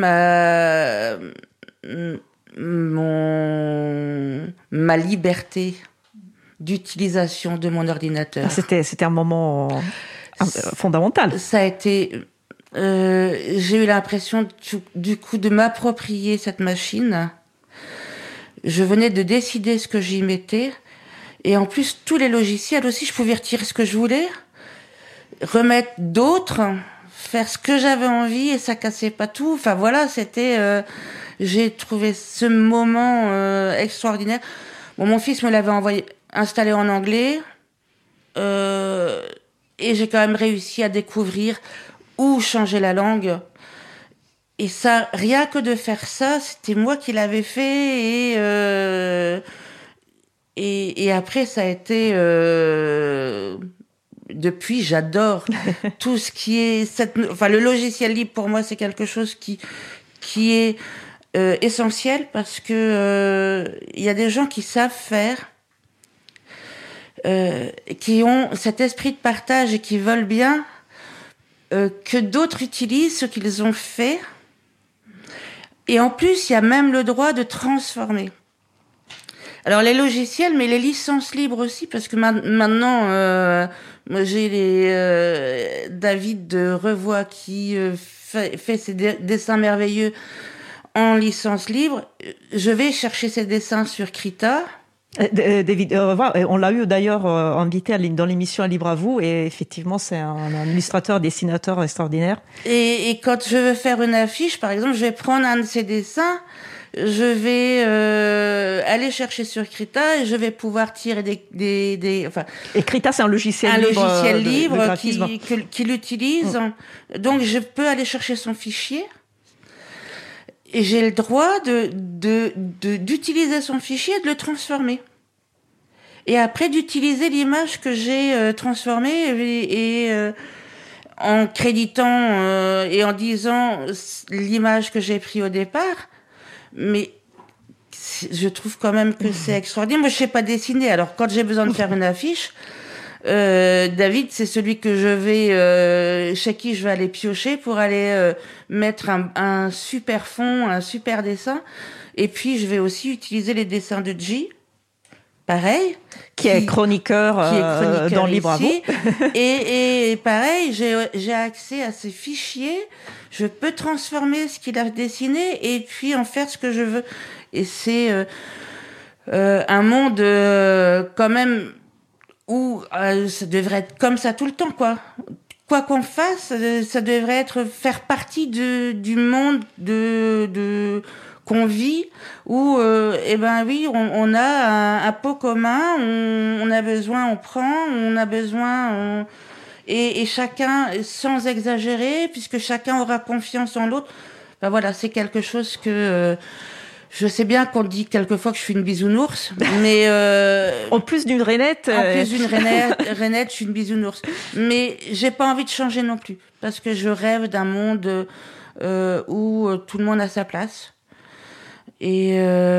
ma liberté d'utilisation de mon ordinateur. C'était un moment fondamental. Ça a été... j'ai eu l'impression du coup de m'approprier cette machine. Je venais de décider ce que j'y mettais, et en plus tous les logiciels aussi, je pouvais retirer ce que je voulais, remettre d'autres, faire ce que j'avais envie, et ça cassait pas tout. Enfin voilà, j'ai trouvé ce moment extraordinaire. Bon, mon fils me l'avait installé en anglais, et j'ai quand même réussi à découvrir ou changer la langue. Et ça, rien que de faire ça, c'était moi qui l'avais fait. Et après, ça a été... depuis, j'adore tout ce qui est... le logiciel libre, pour moi, c'est quelque chose qui est essentiel, parce que y a des gens qui savent faire qui ont cet esprit de partage et qui veulent bien que d'autres utilisent ce qu'ils ont fait. Et en plus, il y a même le droit de transformer. Alors les logiciels, mais les licences libres aussi, parce que maintenant, moi j'ai David de Revoix qui fait ses dessins merveilleux en licence libre. Je vais chercher ces dessins sur Krita. David, on l'a eu d'ailleurs invité dans l'émission à Libre à vous, et effectivement c'est un illustrateur, dessinateur extraordinaire. Et quand je veux faire une affiche, par exemple, je vais prendre un de ses dessins, je vais aller chercher sur Krita et je vais pouvoir tirer enfin. Et Krita, c'est un logiciel libre qui l'utilise. Donc je peux aller chercher son fichier. Et j'ai le droit d'utiliser son fichier et de le transformer. Et après, d'utiliser l'image que j'ai transformée et en créditant et en disant l'image que j'ai prise au départ. Mais je trouve quand même que c'est extraordinaire. Moi, je sais pas dessiner. Alors, quand j'ai besoin de faire une affiche, David, c'est celui que chez qui je vais aller piocher pour aller mettre un super fond, un super dessin. Et puis je vais aussi utiliser les dessins de G, pareil, qui est chroniqueur dans Libre à vous. et pareil, j'ai accès à ces fichiers. Je peux transformer ce qu'il a dessiné et puis en faire ce que je veux. Et c'est un monde quand même où ça devrait être comme ça tout le temps, quoi. Quoi qu'on fasse, ça devrait faire partie du monde qu'on vit, où oui, on a un pot commun, on a besoin, on prend, on a besoin, et chacun, sans exagérer, puisque chacun aura confiance en l'autre. Ben voilà, c'est quelque chose que je sais bien qu'on dit quelquefois que je suis une bisounours, mais en plus d'une rainette, je suis une bisounours. Mais j'ai pas envie de changer non plus, parce que je rêve d'un monde où tout le monde a sa place. Et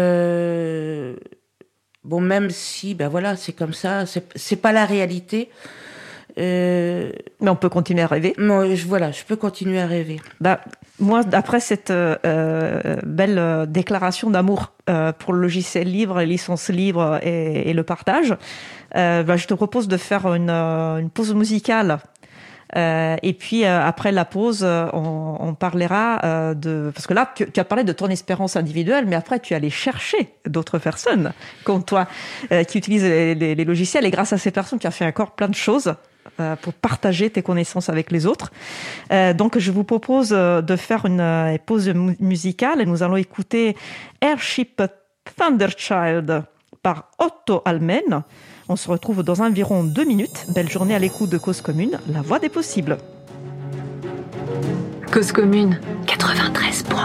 bon, même si, voilà, c'est comme ça, c'est pas la réalité. Mais on peut continuer à rêver. Moi, je peux continuer à rêver. Moi, après cette belle déclaration d'amour pour le logiciel libre, les licences libres et le partage, je te propose de faire une pause musicale. Et puis après la pause, on parlera parce que là, tu as parlé de ton expérience individuelle, mais après tu es allé chercher d'autres personnes comme toi qui utilisent les logiciels, et grâce à ces personnes, tu as fait encore plein de choses pour partager tes connaissances avec les autres. Donc je vous propose de faire une pause musicale, et nous allons écouter Airship Thunderchild par Otto Almen. On se retrouve dans environ 2 minutes. Belle journée à l'écoute de Cause Commune, la voix des possibles. Cause Commune 93.1.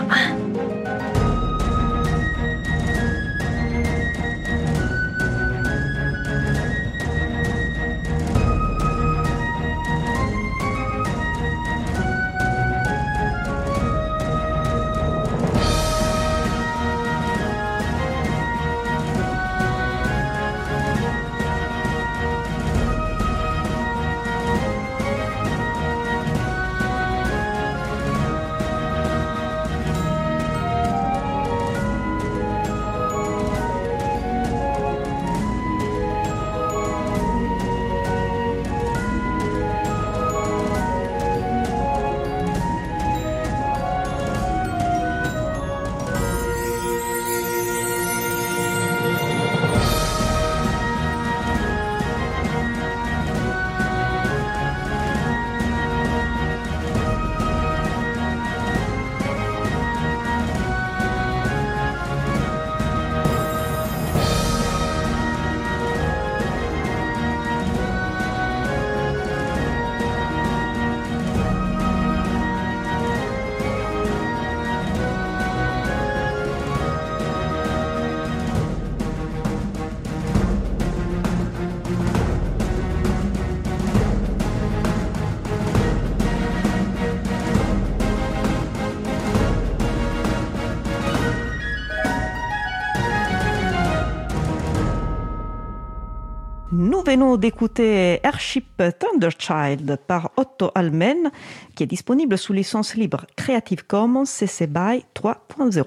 Nous venons d'écouter Airship Thunderchild par Otto Almen, qui est disponible sous licence libre Creative Commons CC BY 3.0.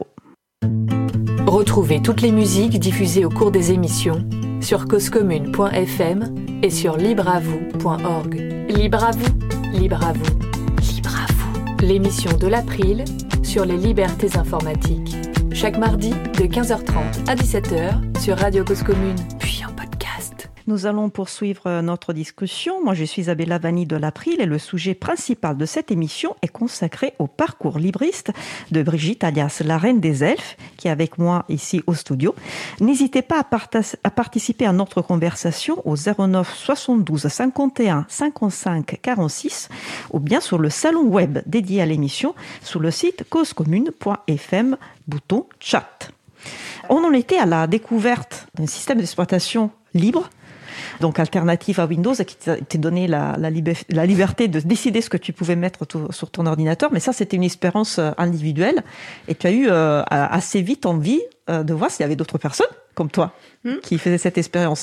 Retrouvez toutes les musiques diffusées au cours des émissions sur causecommune.fm et sur libreavou.org. Libre à vous, libre à vous, libre à vous. L'émission de l'April sur les libertés informatiques. Chaque mardi de 15h30 à 17h sur Radio Cause Commune, puis en podcast. Nous allons poursuivre notre discussion. Moi, je suis Isabella Vanni de l'April et le sujet principal de cette émission est consacré au parcours libriste de Brigitte, alias la Reine des Elfes, qui est avec moi ici au studio. N'hésitez pas à participer à notre conversation au 09 72 51 55 46 ou bien sur le salon web dédié à l'émission sur le site causecommune.fm, bouton chat. On en était à la découverte d'un système d'exploitation libre, donc alternative à Windows, qui t'a donné la liberté de décider ce que tu pouvais mettre sur ton ordinateur. Mais ça, c'était une expérience individuelle. Et tu as eu assez vite envie de voir s'il y avait d'autres personnes comme toi qui faisaient cette expérience.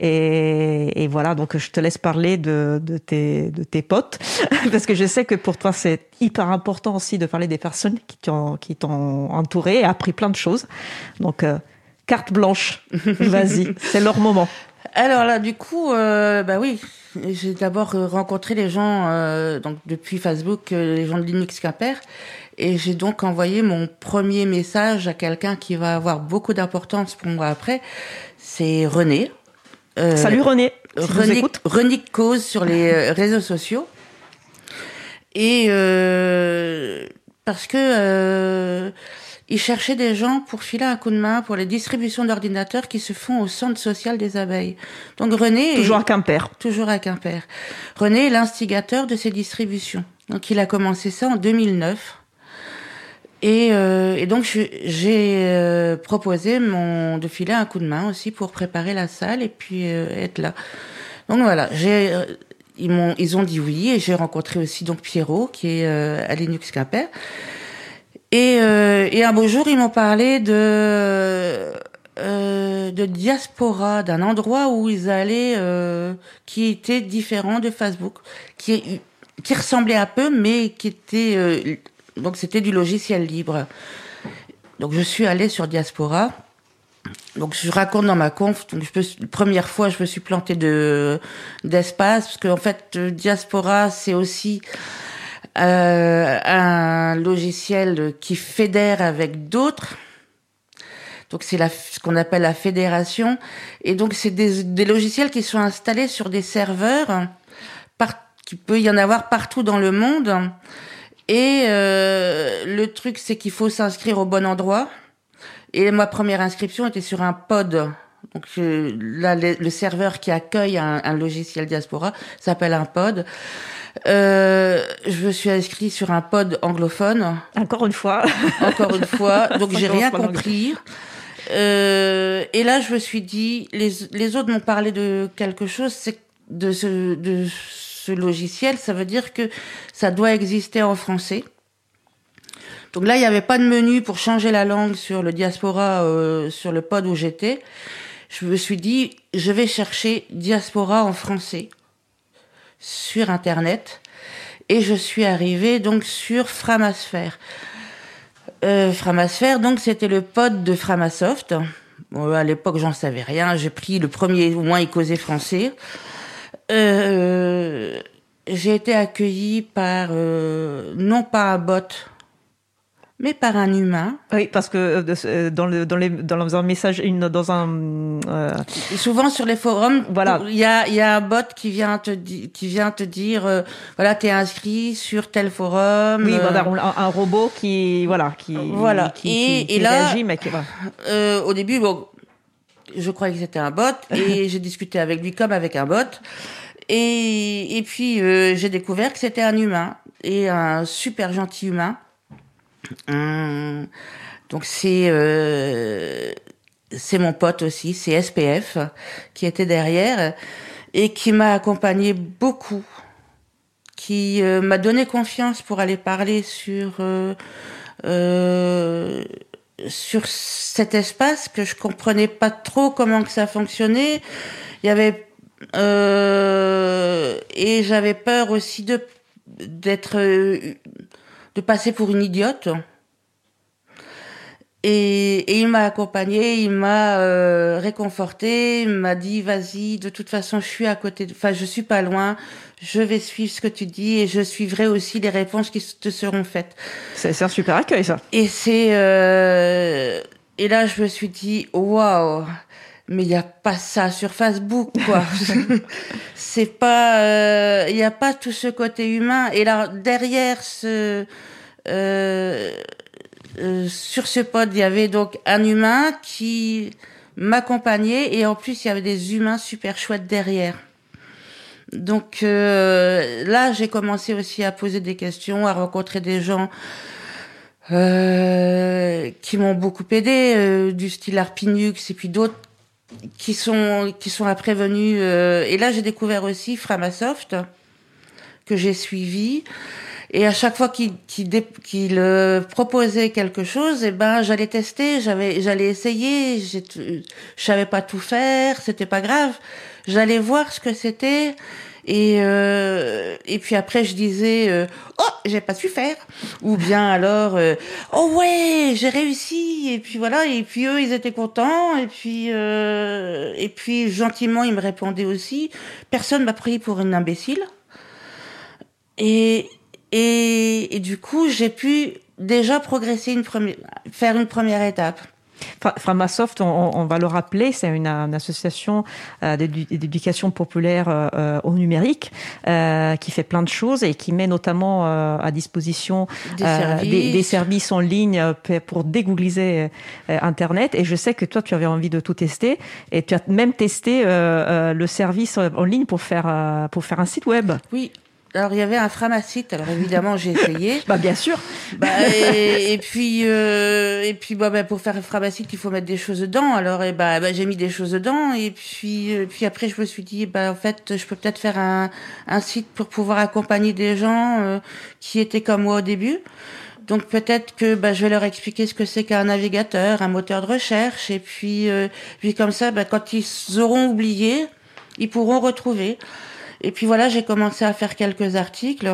Et voilà, donc je te laisse parler de tes potes, parce que je sais que pour toi, c'est hyper important aussi de parler des personnes qui t'ont entouré et appris plein de choses. Donc, carte blanche, vas-y, c'est leur moment. Alors là, du coup, oui, j'ai d'abord rencontré les gens donc depuis Facebook, les gens de Linux Quimper, et j'ai donc envoyé mon premier message à quelqu'un qui va avoir beaucoup d'importance pour moi après. C'est René. Salut René. René Cause sur les réseaux sociaux. Et parce que il cherchait des gens pour filer un coup de main pour les distributions d'ordinateurs qui se font au centre social des abeilles. Donc René... Toujours à Quimper. Toujours à Quimper. René est l'instigateur de ces distributions. Donc il a commencé ça en 2009. Et donc j'ai proposé de filer un coup de main aussi pour préparer la salle et puis être là. Donc voilà, ils ont dit oui, et j'ai rencontré aussi donc Pierrot qui est à Linux Quimper. Et un beau jour, ils m'ont parlé de Diaspora, d'un endroit où ils allaient, qui était différent de Facebook, qui ressemblait un peu, mais qui était, donc c'était du logiciel libre. Donc je suis allée sur Diaspora. Donc je raconte dans ma conf, donc première fois je me suis plantée d'espace, parce que en fait Diaspora c'est aussi un logiciel qui fédère avec d'autres. Donc c'est ce qu'on appelle la fédération. Et donc c'est des logiciels qui sont installés sur des serveurs, qui peut y en avoir partout dans le monde. Et le truc c'est qu'il faut s'inscrire au bon endroit. Et ma première inscription était sur un pod. Donc là, le serveur qui accueille un logiciel Diaspora s'appelle un pod. Je me suis inscrit sur un pod anglophone. Encore une fois. Donc j'ai rien compris. Et là, je me suis dit, les autres m'ont parlé de quelque chose, c'est de ce logiciel, ça veut dire que ça doit exister en français. Donc là, il n'y avait pas de menu pour changer la langue sur le Diaspora, sur le pod où j'étais. Je me suis dit, je vais chercher Diaspora en français sur Internet. Et je suis arrivée donc sur Framasphère. Framasphère, donc c'était le pod de Framasoft. Bon, à l'époque, j'en savais rien. J'ai pris le premier, au moins, il causait français. J'ai été accueillie par, non pas un bot, mais par un humain. Oui, parce que dans un message, souvent sur les forums, voilà, il y a un bot qui vient te dire, voilà, t'es inscrit sur tel forum. Oui, voilà, un robot qui réagit, mais qui au début, bon, je croyais que c'était un bot et j'ai discuté avec lui comme avec un bot. Et puis j'ai découvert que c'était un humain, et un super gentil humain. Donc c'est mon pote aussi, c'est SPF qui était derrière et qui m'a accompagné beaucoup, qui m'a donné confiance pour aller parler sur cet espace que je comprenais pas trop comment que ça fonctionnait. Il y avait Et j'avais peur aussi de passer pour une idiote. Et il m'a accompagnée, il m'a réconfortée, il m'a dit vas-y, de toute façon je suis pas loin, je vais suivre ce que tu dis et je suivrai aussi les réponses qui te seront faites. C'est un super accueil, ça. Et et là je me suis dit waouh, mais il y a pas ça sur Facebook, quoi. C'est pas, il y a pas tout ce côté humain. Et là derrière sur ce pod, il y avait donc un humain qui m'accompagnait et en plus il y avait des humains super chouettes derrière. Donc là, j'ai commencé aussi à poser des questions, à rencontrer des gens qui m'ont beaucoup aidé, du style Arpinux et puis d'autres qui sont après venus. Et là, j'ai découvert aussi Framasoft que j'ai suivi. Et à chaque fois qu'il proposait quelque chose, j'allais tester, j'allais essayer, je savais pas tout faire, c'était pas grave. J'allais voir ce que c'était et puis après je disais oh, j'ai pas su faire, ou bien alors oh ouais, j'ai réussi, et puis voilà, et puis eux ils étaient contents, et puis gentiment ils me répondaient aussi. Personne m'a pris pour une imbécile. Et du coup, j'ai pu déjà progresser faire une première étape. Framasoft, on va le rappeler, c'est une association d'éducation populaire au numérique qui fait plein de choses et qui met notamment à disposition des services en ligne pour dégoogliser Internet. Et je sais que toi, tu avais envie de tout tester et tu as même testé le service en ligne pour faire un site web. Oui. Alors il y avait un Framasite, alors évidemment j'ai essayé. Bien sûr. Et puis pour faire un Framasite, il faut mettre des choses dedans. Alors j'ai mis des choses dedans, et puis après je me suis dit en fait je peux peut-être faire un site pour pouvoir accompagner des gens qui étaient comme moi au début. Donc peut-être que je vais leur expliquer ce que c'est qu'un navigateur, un moteur de recherche, et puis comme ça quand ils auront oublié, ils pourront retrouver. Et puis voilà, j'ai commencé à faire quelques articles.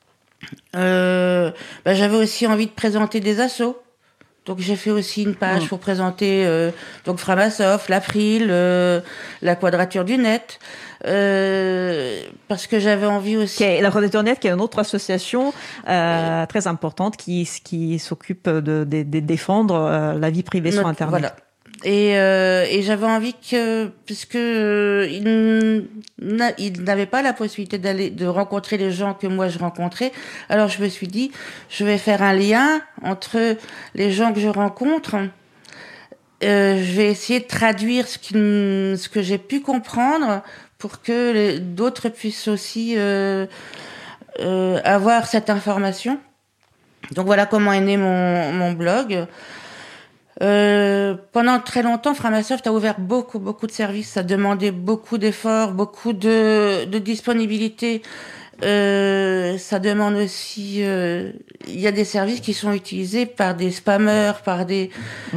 J'avais aussi envie de présenter des assos. Donc j'ai fait aussi une page pour présenter donc Framasoft, l'April, la Quadrature du Net, parce que j'avais envie aussi. La Quadrature du Net, qui est une autre association très importante qui s'occupe de défendre la vie privée sur Internet. Voilà. Et j'avais envie que, puisque il n'avait pas la possibilité de rencontrer les gens que moi je rencontrais, alors je me suis dit, je vais faire un lien entre les gens que je rencontre. Je vais essayer de traduire ce que j'ai pu comprendre pour que d'autres puissent aussi avoir cette information. Donc voilà comment est né mon blog. Pendant très longtemps, Framasoft a ouvert beaucoup de services. Ça demandait beaucoup d'efforts, beaucoup de disponibilité. Ça demande aussi. Il y a des services qui sont utilisés par des spammers, par des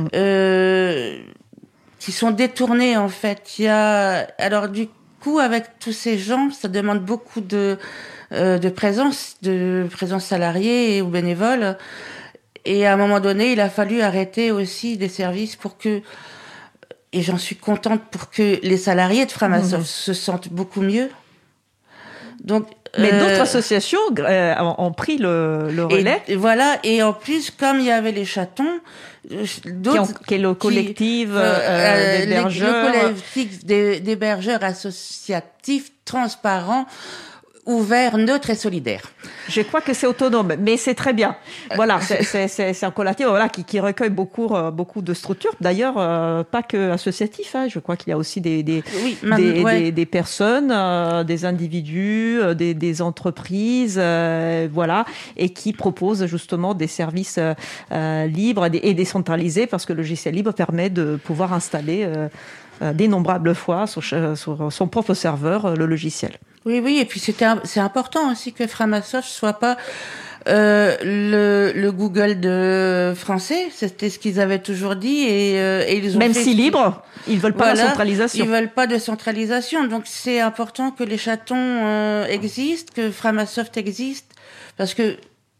qui sont détournés en fait. Alors du coup, avec tous ces gens, ça demande beaucoup de présence salariée ou bénévole. Et à un moment donné, il a fallu arrêter aussi des services et j'en suis contente, pour que les salariés de Framasoft se sentent beaucoup mieux. Donc, mais d'autres associations ont pris le relais. Et voilà. Et en plus, comme il y avait les chatons, qui est le collectif d'hébergeurs. Le collectif d'hébergeurs associatifs, transparents, ouvert, neutre et solidaire. Je crois que c'est autonome, mais c'est très bien. Voilà, c'est un collectif qui recueille beaucoup de structures. D'ailleurs, pas que associatif. Je crois qu'il y a aussi des personnes, des individus, des entreprises, et qui proposent justement des services libres et décentralisés, parce que le logiciel libre permet de pouvoir installer d'innombrables fois sur son propre serveur le logiciel. Oui, et puis c'est important aussi que Framasoft soit pas Le Google de français, c'était ce qu'ils avaient toujours dit et ils ont même fait si libre, ils veulent pas la centralisation. Ils veulent pas de centralisation. Donc c'est important que les chatons existent, que Framasoft existe, parce que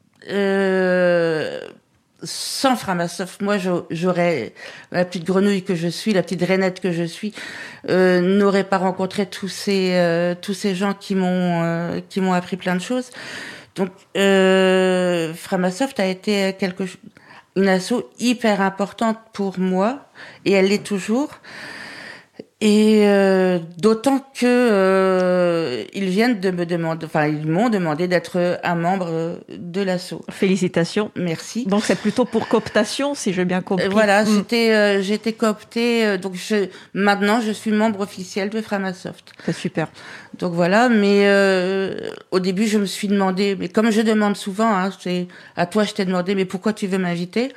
sans Framasoft, moi j'aurais la petite grenouille que je suis, la petite rainette que je suis, n'aurais pas rencontré tous ces gens qui m'ont appris plein de choses. Donc Framasoft a été une asso hyper importante pour moi et elle l'est toujours. Et d'autant que ils viennent de me demander, enfin ils m'ont demandé d'être un membre de l'asso. Félicitations. Merci. Donc c'est plutôt pour cooptation, si j'ai bien compris. Voilà, j'ai été cooptée, donc maintenant je suis membre officiel de Framasoft. C'est super. Donc voilà, mais au début je me suis demandé, mais comme je demande souvent, hein, à toi je t'ai demandé, mais pourquoi tu veux m'inviter?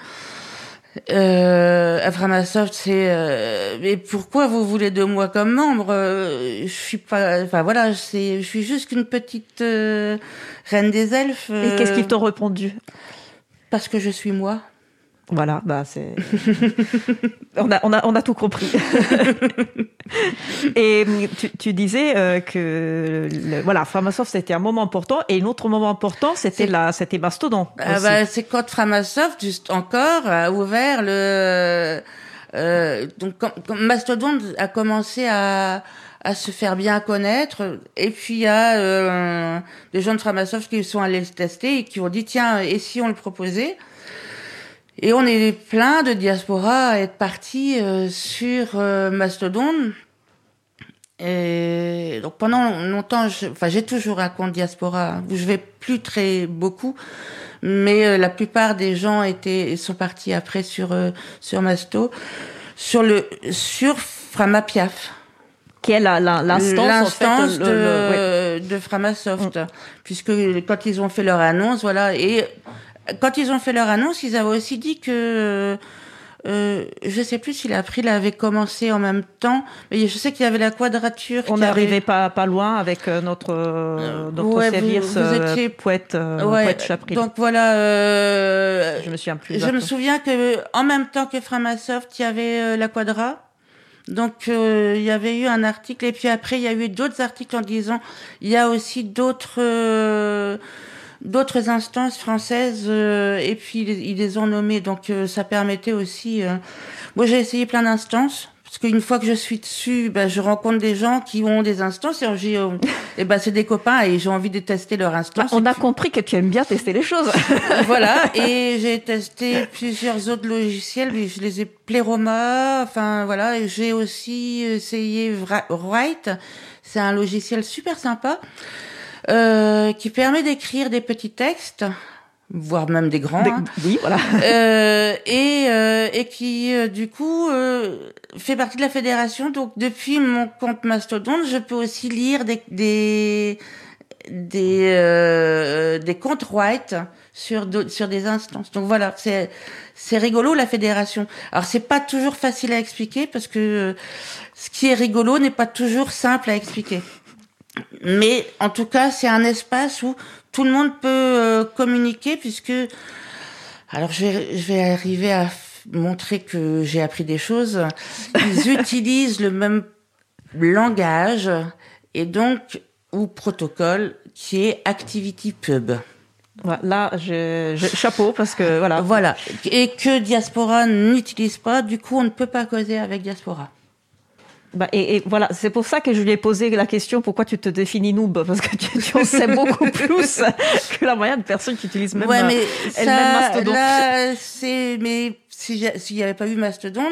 À Framasoft, mais pourquoi vous voulez de moi comme membre? Je suis pas, enfin voilà, je suis juste qu'une petite reine des elfes. Et qu'est-ce qu'ils t'ont répondu? Parce que je suis moi. Voilà, bah c'est. on a tout compris. Et tu disais que voilà, Framasoft c'était un moment important, et un autre moment important c'était Mastodon. C'est quand Framasoft juste encore a ouvert donc quand Mastodon a commencé à se faire bien connaître, et puis il y a des gens de Framasoft qui sont allés le tester et qui ont dit tiens, et si on le proposait? Et on est plein de diaspora à être partis sur Mastodon. Et donc pendant longtemps, j'ai toujours un compte diaspora où je vais plus très beaucoup, mais la plupart des gens sont partis après sur Masto, sur Framapiaf, qui est l'instance en fait, de Framasoft, puisque quand ils ont fait leur annonce, voilà. Et quand ils ont fait leur annonce, ils avaient aussi dit que je sais plus si l'April avait commencé en même temps, mais je sais qu'il y avait la Quadrature. On n'arrivait pas loin avec notre sévice poète Chapril. Donc voilà. Je me souviens plus. Je me souviens que en même temps que Framasoft, il y avait la Quadra. Donc il y avait eu un article, et puis après il y a eu d'autres articles en disant il y a aussi d'autres instances françaises, et puis ils les ont nommées, donc ça permettait aussi. Moi j'ai essayé plein d'instances, parce qu'une fois que je suis dessus, je rencontre des gens qui ont des instances, et c'est des copains et j'ai envie de tester leur instance. On a compris que tu aimes bien tester les choses. Voilà, et j'ai testé plusieurs autres logiciels, mais je les ai Pleroma, enfin voilà, et j'ai aussi essayé Write, c'est un logiciel super sympa. Qui permet d'écrire des petits textes, voire même des grands. Oui, voilà. Et qui, du coup, fait partie de la fédération. Donc, depuis mon compte Mastodon, je peux aussi lire des comptes Write sur des instances. Donc voilà, c'est rigolo, la fédération. Alors, c'est pas toujours facile à expliquer, parce que ce qui est rigolo n'est pas toujours simple à expliquer. Mais en tout cas, c'est un espace où tout le monde peut communiquer, puisque alors je vais arriver à montrer que j'ai appris des choses. Ils utilisent le même langage et donc ou protocole qui est ActivityPub. Là, chapeau, parce que voilà, et que Diaspora n'utilise pas. Du coup, on ne peut pas causer avec Diaspora. Et voilà, c'est pour ça que je lui ai posé la question pourquoi tu te définis noob, parce que tu en sais beaucoup plus que la moyenne de personnes qui utilisent même Mastodon. Là, mais s'il y avait pas eu Mastodon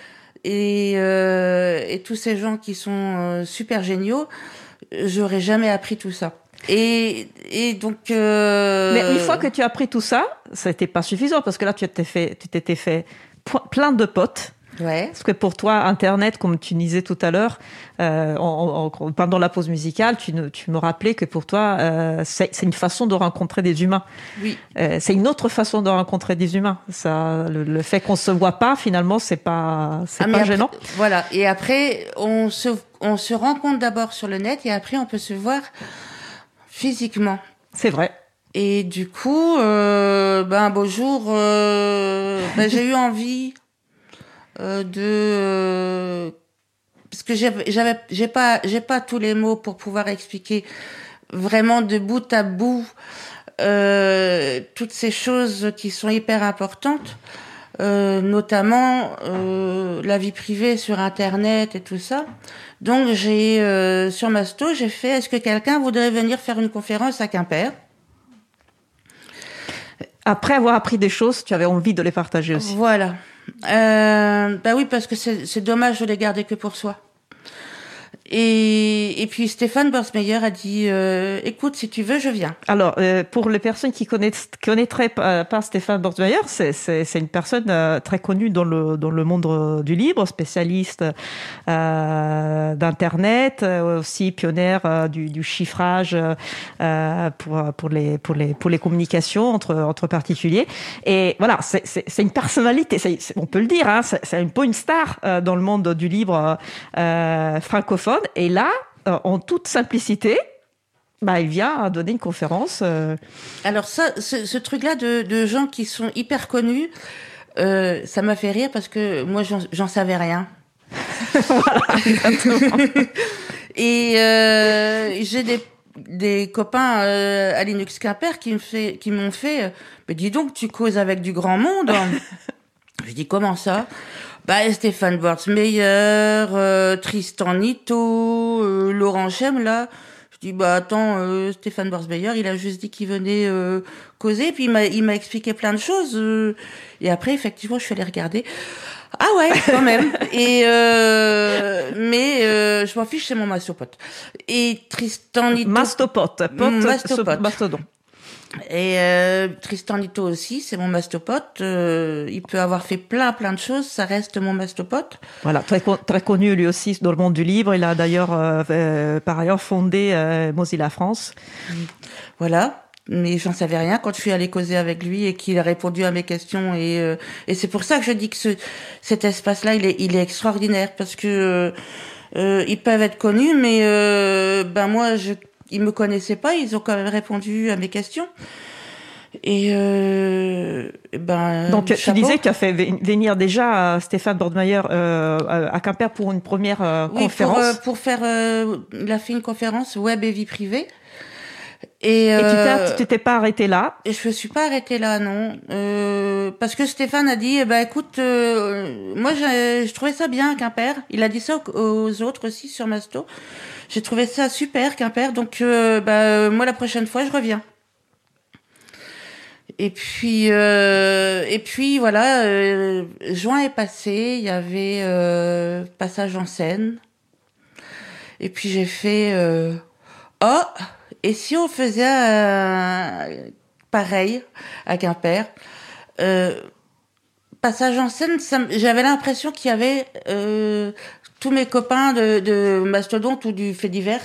et tous ces gens qui sont super géniaux, j'aurais jamais appris tout ça. Et donc. Mais une fois que tu as appris tout ça, ça n'était pas suffisant, parce que là tu t'étais fait plein de potes. Ouais. Parce que pour toi, Internet, comme tu disais tout à l'heure, pendant la pause musicale, tu me rappelais que pour toi, c'est une façon de rencontrer des humains. Oui. C'est une autre façon de rencontrer des humains. Ça, le fait qu'on se voit pas, finalement, c'est pas gênant. Après, voilà. Et après, on se rencontre d'abord sur le net, et après, on peut se voir physiquement. C'est vrai. Et du coup, un beau jour, j'ai eu envie parce que j'ai pas tous les mots pour pouvoir expliquer vraiment de bout à bout toutes ces choses qui sont hyper importantes, notamment la vie privée sur Internet et tout ça. Donc sur Masto, j'ai fait: est-ce que quelqu'un voudrait venir faire une conférence à Quimper? Après avoir appris des choses, tu avais envie de les partager aussi. Voilà. Oui, parce que c'est dommage de les garder que pour soi. Et puis Stéphane Borsmeyer a dit écoute, si tu veux, je viens. Alors, pour les personnes qui connaîtraient pas Stéphane Borsmeyer, c'est une personne très connue dans le monde du livre, spécialiste d'internet, aussi pionnière du chiffrage pour les communications entre particuliers. Et voilà, c'est une personnalité, on peut le dire, hein, c'est un peu une star dans le monde du livre francophone. Et là, en toute simplicité, il vient donner une conférence. Alors ça, ce truc-là de gens qui sont hyper connus, ça m'a fait rire parce que moi, j'en savais rien. Voilà, exactement. Et j'ai des copains à Linux Quimper qui m'ont fait mais dis donc, tu causes avec du grand monde. Je dis: comment ça? Stéphane Borsmeyer, Tristan Nitto, Laurent Chem, là. Je dis: attends, Stéphane Borsmeyer, il a juste dit qu'il venait causer, puis il m'a expliqué plein de choses. Et après, effectivement, je suis allée regarder. Ah ouais, quand même. Et mais je m'en fiche, c'est mon mastopote. Et Tristan Nitto... Mastodon. Et Tristan Nitto aussi, c'est mon mastopote. Il peut avoir fait plein de choses, ça reste mon mastopote. Voilà, très connu lui aussi dans le monde du livre. Il a d'ailleurs par ailleurs fondé Mozilla France. Voilà, mais j'en savais rien quand je suis allée causer avec lui et qu'il a répondu à mes questions. Et c'est pour ça que je dis que cet espace-là, il est extraordinaire, parce que ils peuvent être connus, mais moi ils me connaissaient pas, ils ont quand même répondu à mes questions. Et donc chapeau. tu disais que tu as fait venir déjà Stéphane Borsmeyer à Quimper pour une première conférence. Pour faire, il a fait une conférence web et vie privée. Et tu t'es pas arrêté là? Et je me suis pas arrêtée là, non. Parce que Stéphane a dit, écoute, moi je trouvais ça bien Quimper. Il a dit ça aux autres aussi sur Masto. J'ai trouvé ça super Quimper, donc moi la prochaine fois je reviens. Et puis voilà, juin est passé, il y avait passage en scène. Et puis j'ai fait et si on faisait pareil à Quimper, passage en scène, j'avais l'impression qu'il y avait tous mes copains de Mastodonte ou du fait divers,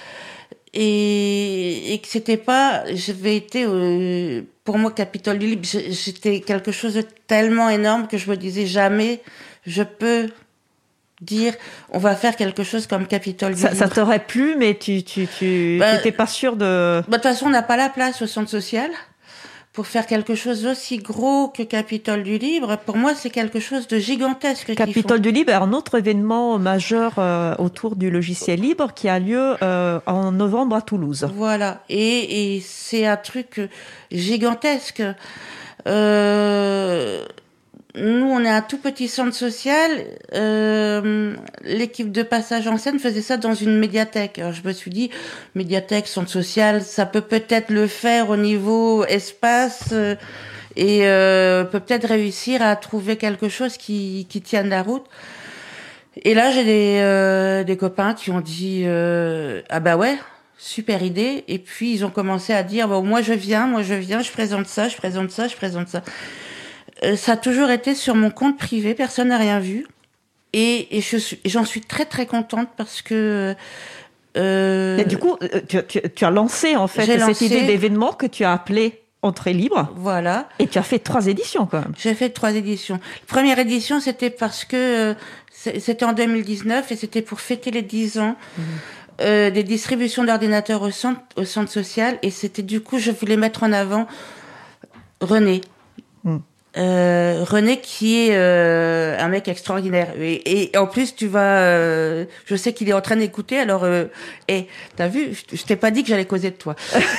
et que c'était pas, j'avais été pour moi Capitole du Libre, c'était quelque chose de tellement énorme que je me disais jamais je peux dire on va faire quelque chose comme Capitole du Libre. Ça t'aurait plu, mais tu n'étais pas sûr de... De toute façon, on n'a pas la place au centre social pour faire quelque chose aussi gros que Capitole du Libre. Pour moi, c'est quelque chose de gigantesque. Capitole du Libre est un autre événement majeur autour du logiciel libre qui a lieu en novembre à Toulouse. Voilà, et c'est un truc gigantesque. Nous, on est un tout petit centre social. L'équipe de passage en scène faisait ça dans une médiathèque. Alors, je me suis dit, médiathèque, centre social, ça peut peut-être le faire au niveau espace et peut peut-être réussir à trouver quelque chose qui tienne la route. Et là, j'ai des copains qui ont dit, ah bah ouais, super idée. Et puis, ils ont commencé à dire, bon, moi je viens, je présente ça. Ça a toujours été sur mon compte privé, personne n'a rien vu. Et j'en suis très très contente parce que... Et du coup, tu as lancé en fait cette idée d'événement que tu as appelé Entrée libre. Voilà. Et tu as fait 3 éditions quand même. J'ai fait 3 éditions. La première édition, c'était parce que c'était en 2019 et c'était pour fêter les 10 ans des distributions d'ordinateurs au centre social, et c'était du coup, je voulais mettre en avant René. René qui est un mec extraordinaire, et en plus tu vas je sais qu'il est en train d'écouter, alors t'as vu, je t'ai pas dit que j'allais causer de toi.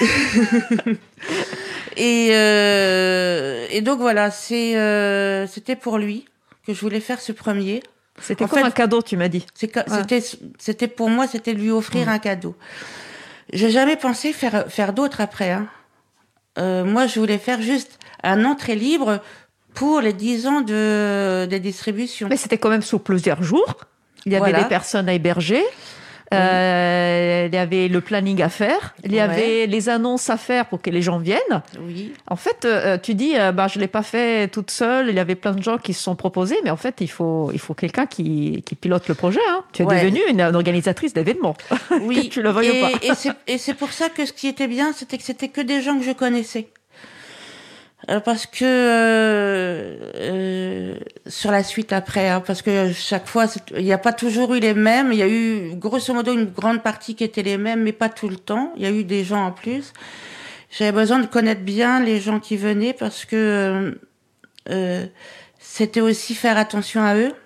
et donc voilà, c'était pour lui que je voulais faire ce premier. C'était comme un cadeau, tu m'as dit. C'était pour moi, c'était lui offrir un cadeau. J'ai jamais pensé faire d'autres après, hein. Moi je voulais faire juste un entrée libre pour les 10 ans des distributions. Mais c'était quand même sur plusieurs jours. Il y avait des personnes à héberger. Il y avait le planning à faire. Il y avait les annonces à faire pour que les gens viennent. Oui. En fait, tu dis, je l'ai pas fait toute seule. Il y avait plein de gens qui se sont proposés, mais en fait, il faut quelqu'un qui pilote le projet. Hein. Tu es devenue une organisatrice d'événements. Oui. Que tu le veuilles pas. Et c'est pour ça que ce qui était bien, c'était que c'était que des gens que je connaissais. Parce que sur la suite après, hein, parce que chaque fois, il n'y a pas toujours eu les mêmes. Il y a eu grosso modo une grande partie qui était les mêmes, mais pas tout le temps. Il y a eu des gens en plus. J'avais besoin de connaître bien les gens qui venaient parce que c'était aussi faire attention à eux.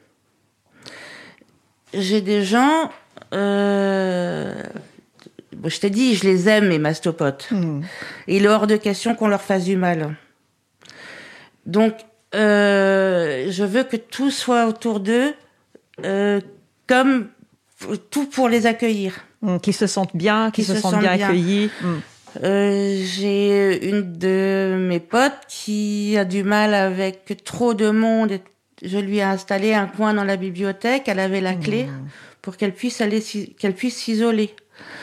J'ai des gens, je t'ai dit, je les aime, mes mastopotes. Et il est hors de question qu'on leur fasse du mal. Donc, je veux que tout soit autour d'eux, comme tout pour les accueillir. Qu'ils se sentent bien, qu'ils se sentent bien accueillis. J'ai une de mes potes qui a du mal avec trop de monde. Je lui ai installé un coin dans la bibliothèque. Elle avait la clé pour qu'elle puisse s'isoler.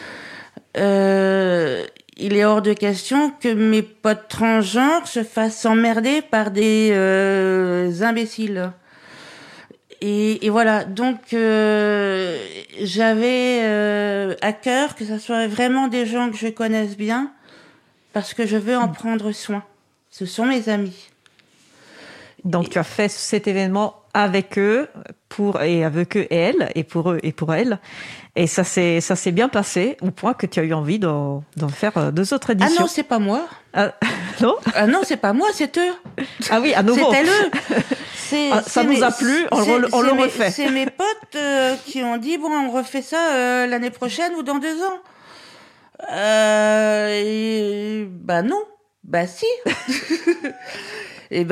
Il est hors de question que mes potes transgenres se fassent emmerder par des imbéciles. Et voilà, donc j'avais à cœur que ça soit vraiment des gens que je connaisse bien, parce que je veux en prendre soin. Ce sont mes amis. Donc tu as fait cet événement avec eux, avec eux et elles, et pour eux et pour elles. Et ça s'est bien passé, au point que tu as eu envie d'en faire 2 autres éditions. Ah non, c'est pas moi. Non. Ah non, c'est pas moi, c'est eux. Ah oui, à nouveau. C'était eux. Ça nous a plu, on le refait. C'est mes potes qui ont dit, bon, on refait ça l'année prochaine ou dans 2 ans. Non. Bah si. Et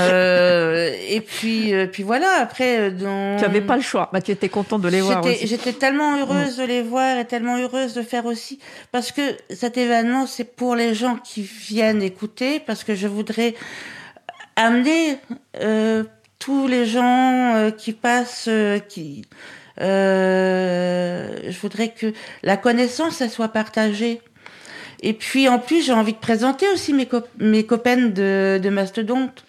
puis voilà, après tu n'avais pas le choix, tu étais contente de les voir aussi. J'étais tellement heureuse de les voir et tellement heureuse de faire aussi, parce que cet événement, c'est pour les gens qui viennent écouter, parce que je voudrais amener tous les gens qui passent, je voudrais que la connaissance, elle soit partagée. Et puis, en plus, j'ai envie de présenter aussi mes copaines de Mastodonte.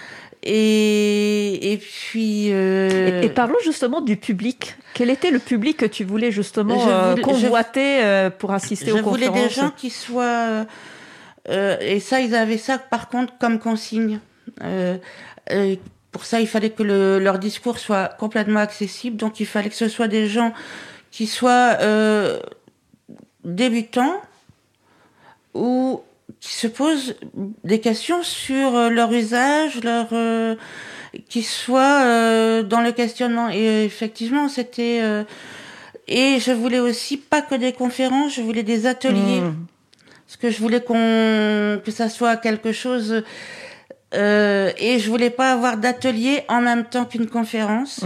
Et puis... Et parlons justement du public. Quel était le public que tu voulais justement convoiter pour assister aux conférences ? Je voulais des gens qui soient... et ça, ils avaient ça, par contre, comme consigne. Pour ça, il fallait que leur discours soit complètement accessible. Donc, il fallait que ce soit des gens qui soient débutants, ou qui se posent des questions sur leur usage, qui soient dans le questionnement. Et effectivement, c'était... et je voulais aussi pas que des conférences, je voulais des ateliers. Parce que je voulais que ça soit quelque chose... et je voulais pas avoir d'atelier en même temps qu'une conférence.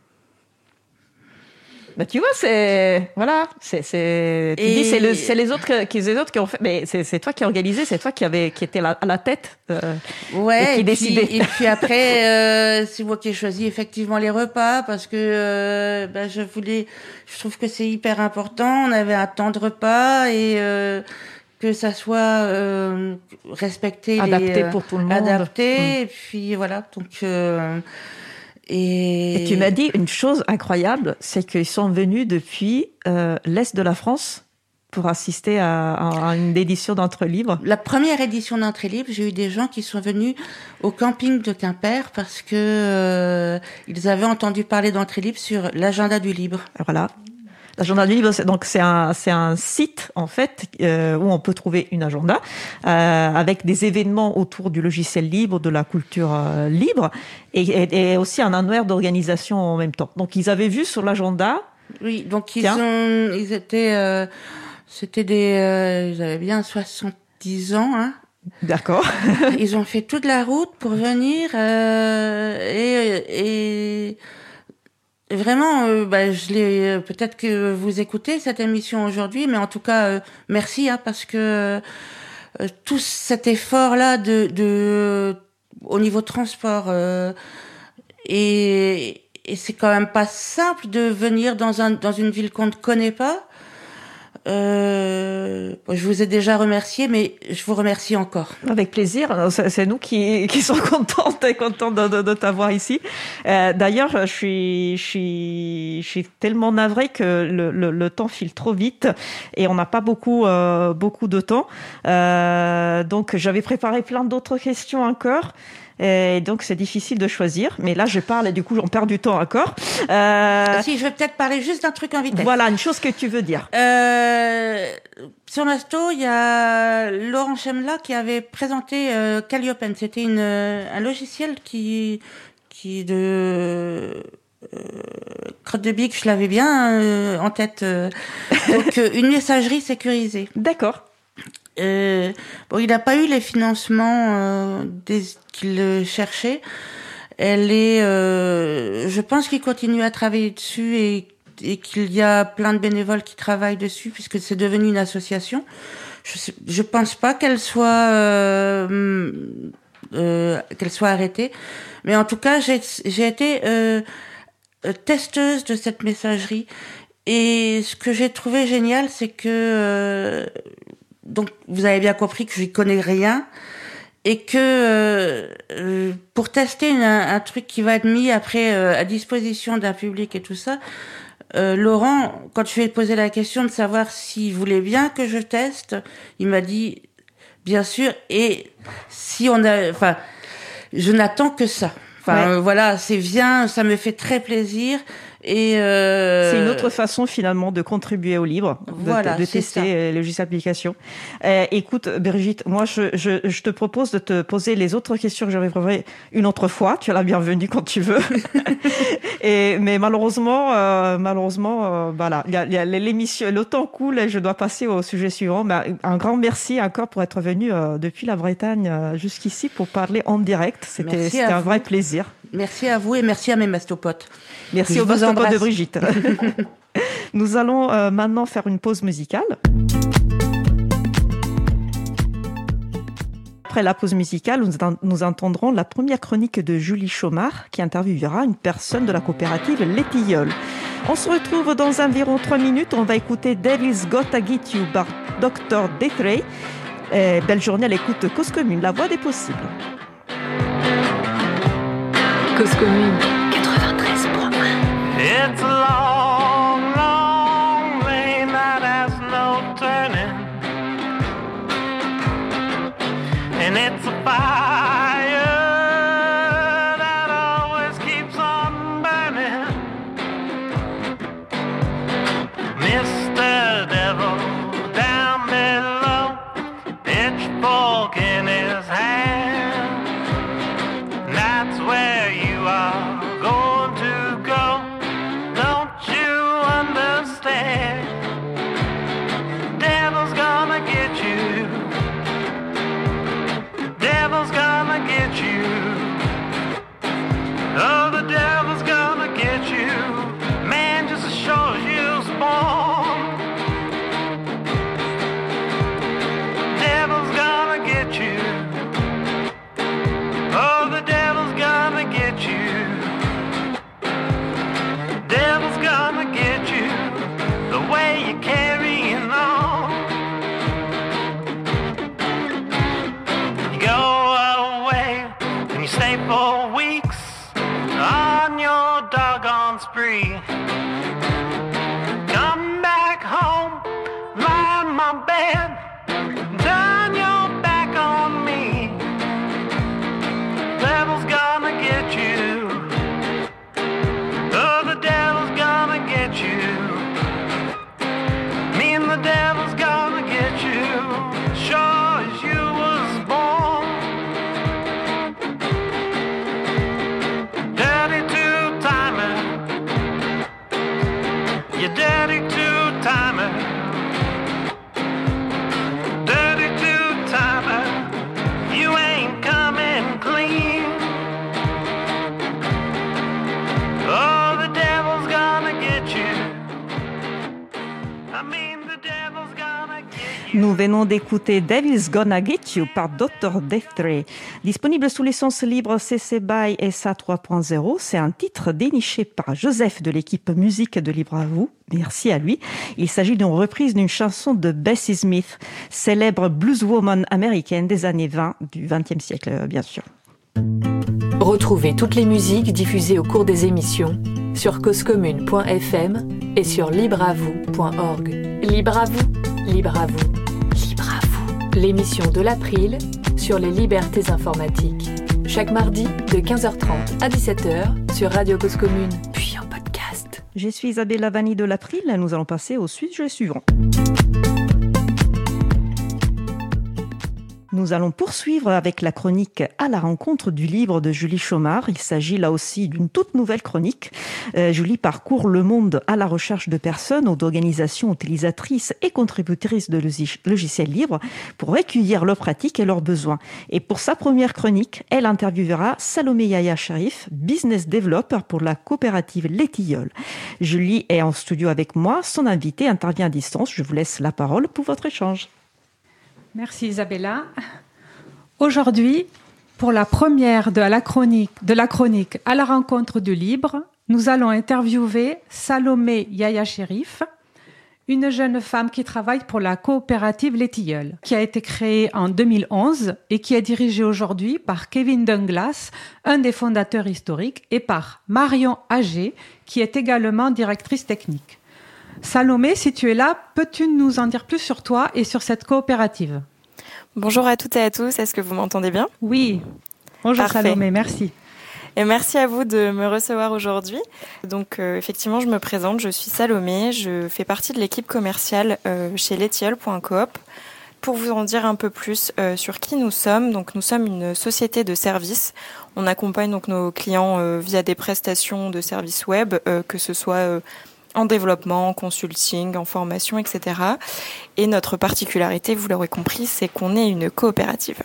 Tu vois, c'est les autres qui ont fait, mais c'est toi qui as organisé, c'est toi qui était à la tête, et qui décidait. Et puis après, c'est moi qui ai choisi effectivement les repas, parce que je trouve que c'est hyper important. On avait un temps de repas et que ça soit respecté, adapté pour tout le monde, adapté. Et puis voilà, donc. Et tu m'as dit une chose incroyable, c'est qu'ils sont venus depuis l'Est de la France pour assister à une édition d'Entre Libres. La première édition d'Entre Libres, j'ai eu des gens qui sont venus au camping de Quimper parce que ils avaient entendu parler d'Entre Libres sur l'agenda du libre. Voilà. L'agenda du livre, c'est un site en fait où on peut trouver une agenda avec des événements autour du logiciel libre, de la culture libre et aussi un annuaire d'organisation en même temps. Donc ils avaient vu sur l'agenda. Oui, donc ils étaient, ils avaient bien 70 ans, hein. D'accord. Ils ont fait toute la route pour venir et vraiment, peut-être que vous écoutez cette émission aujourd'hui, mais en tout cas, merci, hein, parce que tout cet effort-là au niveau transport et c'est quand même pas simple de venir dans une ville qu'on ne connaît pas. Je vous ai déjà remercié, mais je vous remercie encore. Avec plaisir. C'est nous qui sont contents de t'avoir ici. D'ailleurs, je suis tellement navrée que le temps file trop vite et on n'a pas beaucoup de temps. Donc, j'avais préparé plein d'autres questions encore. Et donc, c'est difficile de choisir. Mais là, je parle et du coup, on perd du temps encore. Si, je vais peut-être parler juste d'un truc en vitesse. Voilà, une chose que tu veux dire. Sur l'Asto, il y a Laurent Chemla qui avait présenté Calliopen. C'était un logiciel qui de Crotte de Bique, je l'avais bien en tête. Donc, une messagerie sécurisée. D'accord. Il n'a pas eu les financements qu'il cherchait. Je pense qu'il continue à travailler dessus et qu'il y a plein de bénévoles qui travaillent dessus puisque c'est devenu une association. Je pense pas qu'elle soit arrêtée, mais en tout cas j'ai été testeuse de cette messagerie et ce que j'ai trouvé génial, c'est que donc vous avez bien compris que j'y connais rien et que pour tester un truc qui va être mis après à disposition d'un public et tout ça, Laurent, quand je lui ai posé la question de savoir s'il voulait bien que je teste, il m'a dit bien sûr, et je n'attends que ça. Voilà, c'est bien, ça me fait très plaisir. Et c'est une autre façon finalement de contribuer au libre, de tester les applications. Écoute Brigitte, moi je te propose de te poser les autres questions que j'avais préparées une autre fois. Tu es la bienvenue quand tu veux. Mais malheureusement, voilà, il y a l'émission, le temps coule et je dois passer au sujet suivant. Mais un grand merci encore pour être venu depuis la Bretagne jusqu'ici pour parler en direct. C'était un vrai plaisir. Merci à vous et merci à mes mastopotes. Merci aux mastopotes de Brigitte. Nous allons maintenant faire une pause musicale. Après la pause musicale, nous entendrons la première chronique de Julie Chaumard qui interviewera une personne de la coopérative Les Tilleuls. On se retrouve dans environ 3 minutes. On va écouter Devil's Gotta Get You par Dr. Dre. Belle journée à l'écoute de Cause Commune, la voix des possibles. Cause Commune 93.1. It's a long, long lane that has no turning, and it's a fire that always keeps on burning. Mr. Devil down below, pitchfork in his hand, that's where you are going to go. Don't you understand? Devil's gonna get you. Devil's gonna get you. Oh, the devil's gonna get you. Man, just as sure as you was born. Devil's gonna get you. Oh, the devil's gonna get you. Devil's gonna get you. The way you're carrying on. You go away and you stay for weeks on your doggone spree. Come back home, lie in my bed, turn your back on me. Devil's gonna get you. Oh, the devil's gonna get you. Nous venons d'écouter Devil's Gonna Get You par Dr. Deathray. Disponible sous licence libre CC BY SA 3.0, c'est un titre déniché par Joseph de l'équipe musique de Libre à vous. Merci à lui. Il s'agit d'une reprise d'une chanson de Bessie Smith, célèbre blueswoman américaine des années 20 du XXe siècle, bien sûr. Retrouvez toutes les musiques diffusées au cours des émissions sur causecommune.fm et sur libreavou.org. Libre à vous, libre à vous, libre à vous. L'émission de l'April sur les libertés informatiques. Chaque mardi de 15h30 à 17h sur Radio Cause Commune, puis en podcast. Je suis Isabelle Lavani de l'April. Nous allons passer au sujet suivant. Nous allons poursuivre avec la chronique à la rencontre du livre de Julie Chaumard. Il s'agit là aussi d'une toute nouvelle chronique. Julie parcourt le monde à la recherche de personnes ou d'organisations utilisatrices et contributrices de logiciels libres pour recueillir leurs pratiques et leurs besoins. Et pour sa première chronique, elle interviewera Salomé Yaya Sherif, business developer pour la coopérative Les Tilleuls. Julie est en studio avec moi. Son invité intervient à distance. Je vous laisse la parole pour votre échange. Merci Isabella. Aujourd'hui, pour la première de la chronique à la rencontre du libre, nous allons interviewer Salomé Yaya Sherif, une jeune femme qui travaille pour la coopérative Les Tilleuls, qui a été créée en 2011 et qui est dirigée aujourd'hui par Kevin Douglas, un des fondateurs historiques, et par Marion Agé, qui est également directrice technique. Salomé, si tu es là, peux-tu nous en dire plus sur toi et sur cette coopérative ? Bonjour à toutes et à tous, est-ce que vous m'entendez bien ? Oui. Bonjour Parfait. Salomé, merci. Et merci à vous de me recevoir aujourd'hui. Donc effectivement, je me présente, je suis Salomé, je fais partie de l'équipe commerciale chez lestilleuls.coop. Pour vous en dire un peu plus sur qui nous sommes, donc nous sommes une société de services. On accompagne donc nos clients via des prestations de services web, que ce soit en développement, en consulting, en formation, etc. Et notre particularité, vous l'aurez compris, c'est qu'on est une coopérative.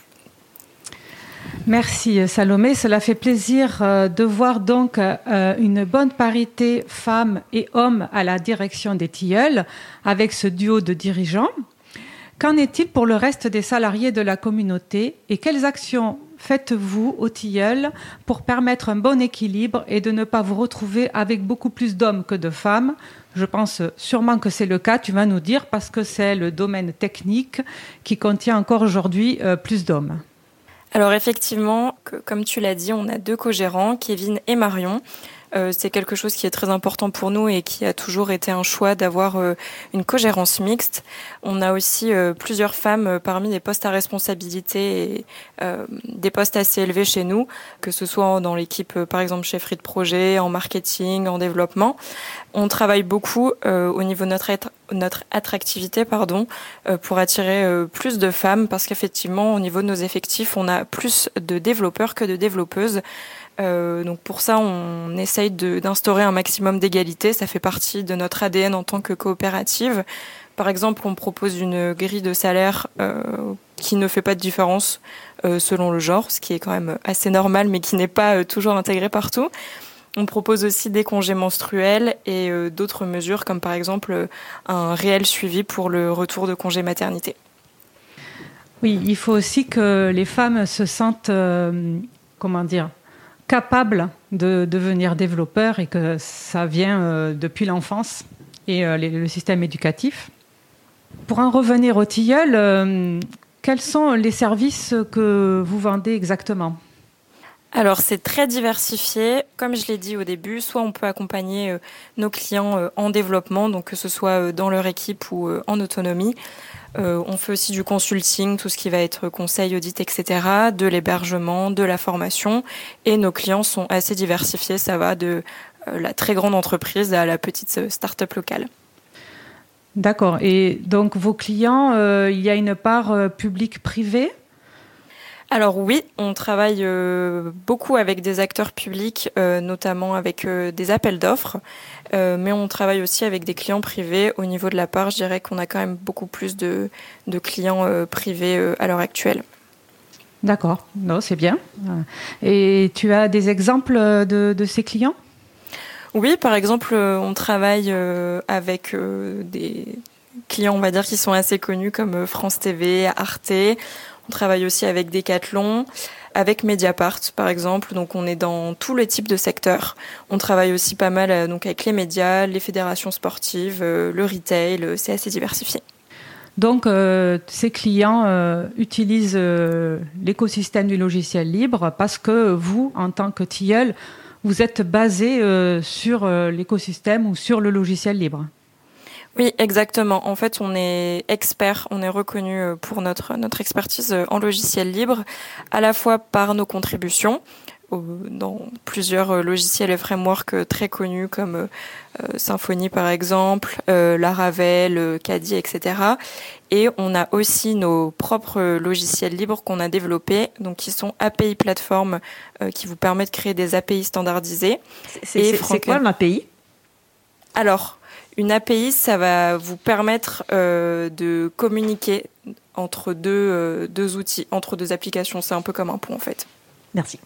Merci Salomé, cela fait plaisir de voir donc une bonne parité femmes et hommes à la direction des Tilleuls avec ce duo de dirigeants. Qu'en est-il pour le reste des salariés de la communauté et quelles actions faites-vous aux Tilleuls pour permettre un bon équilibre et de ne pas vous retrouver avec beaucoup plus d'hommes que de femmes ? Je pense sûrement que c'est le cas, tu vas nous dire, parce que c'est le domaine technique qui contient encore aujourd'hui plus d'hommes. Alors effectivement, comme tu l'as dit, on a 2 co-gérants, Kevin et Marion. C'est quelque chose qui est très important pour nous et qui a toujours été un choix d'avoir une cogérance mixte. On a aussi plusieurs femmes parmi les postes à responsabilité et des postes assez élevés chez nous, que ce soit dans l'équipe, par exemple, chefferie de projet, en marketing, en développement. On travaille beaucoup au niveau de notre attractivité, pour attirer plus de femmes, parce qu'effectivement, au niveau de nos effectifs, on a plus de développeurs que de développeuses. Donc pour ça, on essaye d'instaurer un maximum d'égalité. Ça fait partie de notre ADN en tant que coopérative. Par exemple, on propose une grille de salaire qui ne fait pas de différence selon le genre, ce qui est quand même assez normal, mais qui n'est pas toujours intégré partout. On propose aussi des congés menstruels et d'autres mesures, comme par exemple un réel suivi pour le retour de congé maternité. Oui, il faut aussi que les femmes se sentent, capables de devenir développeurs et que ça vient depuis l'enfance et le système éducatif. Pour en revenir aux Tilleuls, quels sont les services que vous vendez exactement ? Alors c'est très diversifié. Comme je l'ai dit au début, soit on peut accompagner nos clients en développement, donc que ce soit dans leur équipe ou en autonomie. On fait aussi du consulting, tout ce qui va être conseil, audit, etc., de l'hébergement, de la formation. Et nos clients sont assez diversifiés. Ça va de la très grande entreprise à la petite start-up locale. D'accord. Et donc, vos clients, il y a une part publique-privée ? Alors oui, on travaille beaucoup avec des acteurs publics, notamment avec des appels d'offres, mais on travaille aussi avec des clients privés. Au niveau de la part, je dirais qu'on a quand même beaucoup plus de clients privés à l'heure actuelle. D'accord, non, c'est bien. Et tu as des exemples de ces clients ? Oui, par exemple, on travaille avec clients, on va dire, qui sont assez connus comme France TV, Arte. On travaille aussi avec Decathlon, avec Mediapart, par exemple. Donc, on est dans tous les types de secteurs. On travaille aussi pas mal donc avec les médias, les fédérations sportives, le retail. C'est assez diversifié. Donc, ces clients utilisent l'écosystème du logiciel libre parce que vous, en tant que tilleul, vous êtes basé sur l'écosystème ou sur le logiciel libre. Oui, exactement. En fait, on est expert, on est reconnu pour notre expertise en logiciel libre, à la fois par nos contributions dans plusieurs logiciels et frameworks très connus comme Symfony par exemple, Laravel, Kadi, etc. Et on a aussi nos propres logiciels libres qu'on a développés, donc qui sont API plateforme, qui vous permettent de créer des API standardisées. C'est quoi une API ? Alors, une API, ça va vous permettre de communiquer entre deux outils, entre deux applications. C'est un peu comme un pont en fait. Merci.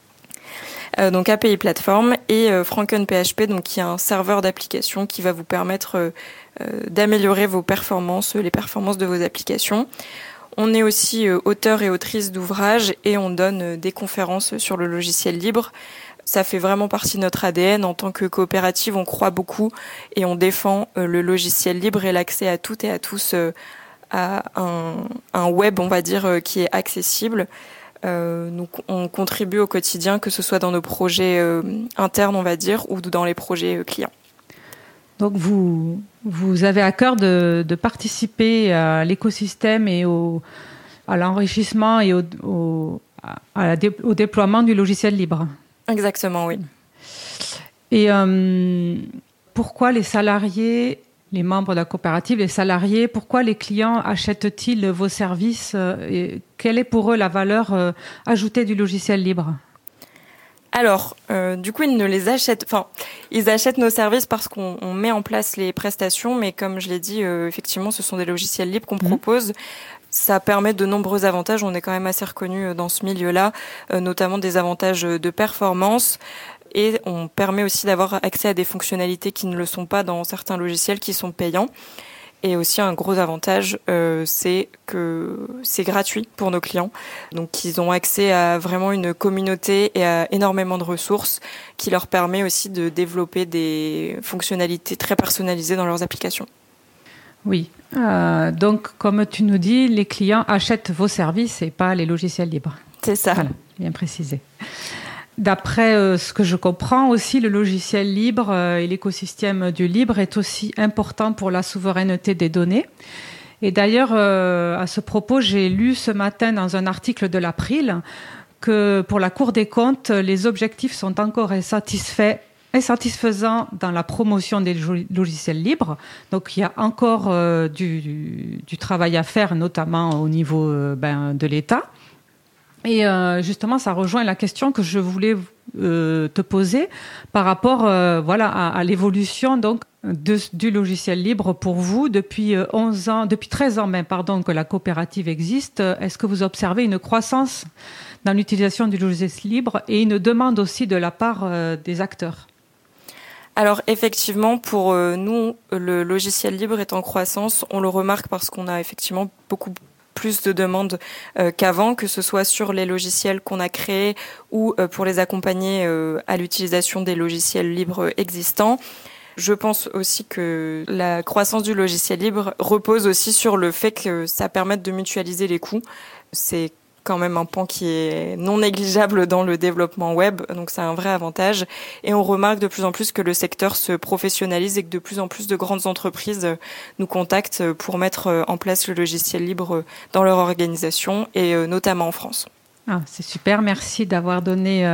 Donc API plateforme et FrankenPHP, donc qui est un serveur d'application qui va vous permettre d'améliorer vos performances, les performances de vos applications. On est aussi auteur et autrice d'ouvrages et on donne des conférences sur le logiciel libre. Ça fait vraiment partie de notre ADN. En tant que coopérative, on croit beaucoup et on défend le logiciel libre et l'accès à toutes et à tous à un web, on va dire, qui est accessible. Donc on contribue au quotidien, que ce soit dans nos projets internes, on va dire, ou dans les projets clients. Donc vous avez à cœur de participer à l'écosystème et à l'enrichissement et au déploiement du logiciel libre. Exactement, oui. Et pourquoi les salariés, les membres de la coopérative, les salariés, pourquoi les clients achètent-ils vos services et quelle est pour eux la valeur ajoutée du logiciel libre ? Alors, du coup, ils ne les achètent... Enfin, ils achètent nos services parce qu'on met en place les prestations, mais comme je l'ai dit, effectivement, ce sont des logiciels libres qu'on propose. Ça permet de nombreux avantages. On est quand même assez reconnu dans ce milieu-là, notamment des avantages de performance. Et on permet aussi d'avoir accès à des fonctionnalités qui ne le sont pas dans certains logiciels qui sont payants. Et aussi un gros avantage, c'est que c'est gratuit pour nos clients. Donc ils ont accès à vraiment une communauté et à énormément de ressources qui leur permet aussi de développer des fonctionnalités très personnalisées dans leurs applications. Oui, donc comme tu nous dis, les clients achètent vos services et pas les logiciels libres. C'est ça. Voilà, bien précisé. D'après ce que je comprends aussi, le logiciel libre et l'écosystème du libre est aussi important pour la souveraineté des données. Et d'ailleurs, à ce propos, j'ai lu ce matin dans un article de l'April que pour la Cour des comptes, les objectifs sont encore insatisfaisants dans la promotion des logiciels libres. Donc il y a encore du travail à faire, notamment au niveau de l'État. Et justement, ça rejoint la question que je voulais te poser par rapport à l'évolution donc du logiciel libre pour vous depuis 13 ans que la coopérative existe. Est-ce que vous observez une croissance dans l'utilisation du logiciel libre et une demande aussi de la part des acteurs ? Alors effectivement, pour nous, le logiciel libre est en croissance. On le remarque parce qu'on a effectivement beaucoup plus de demandes qu'avant, que ce soit sur les logiciels qu'on a créés ou pour les accompagner à l'utilisation des logiciels libres existants. Je pense aussi que la croissance du logiciel libre repose aussi sur le fait que ça permette de mutualiser les coûts. C'est quand même un pan qui est non négligeable dans le développement web, donc c'est un vrai avantage. Et on remarque de plus en plus que le secteur se professionnalise et que de plus en plus de grandes entreprises nous contactent pour mettre en place le logiciel libre dans leur organisation et notamment en France. Ah, c'est super, merci d'avoir donné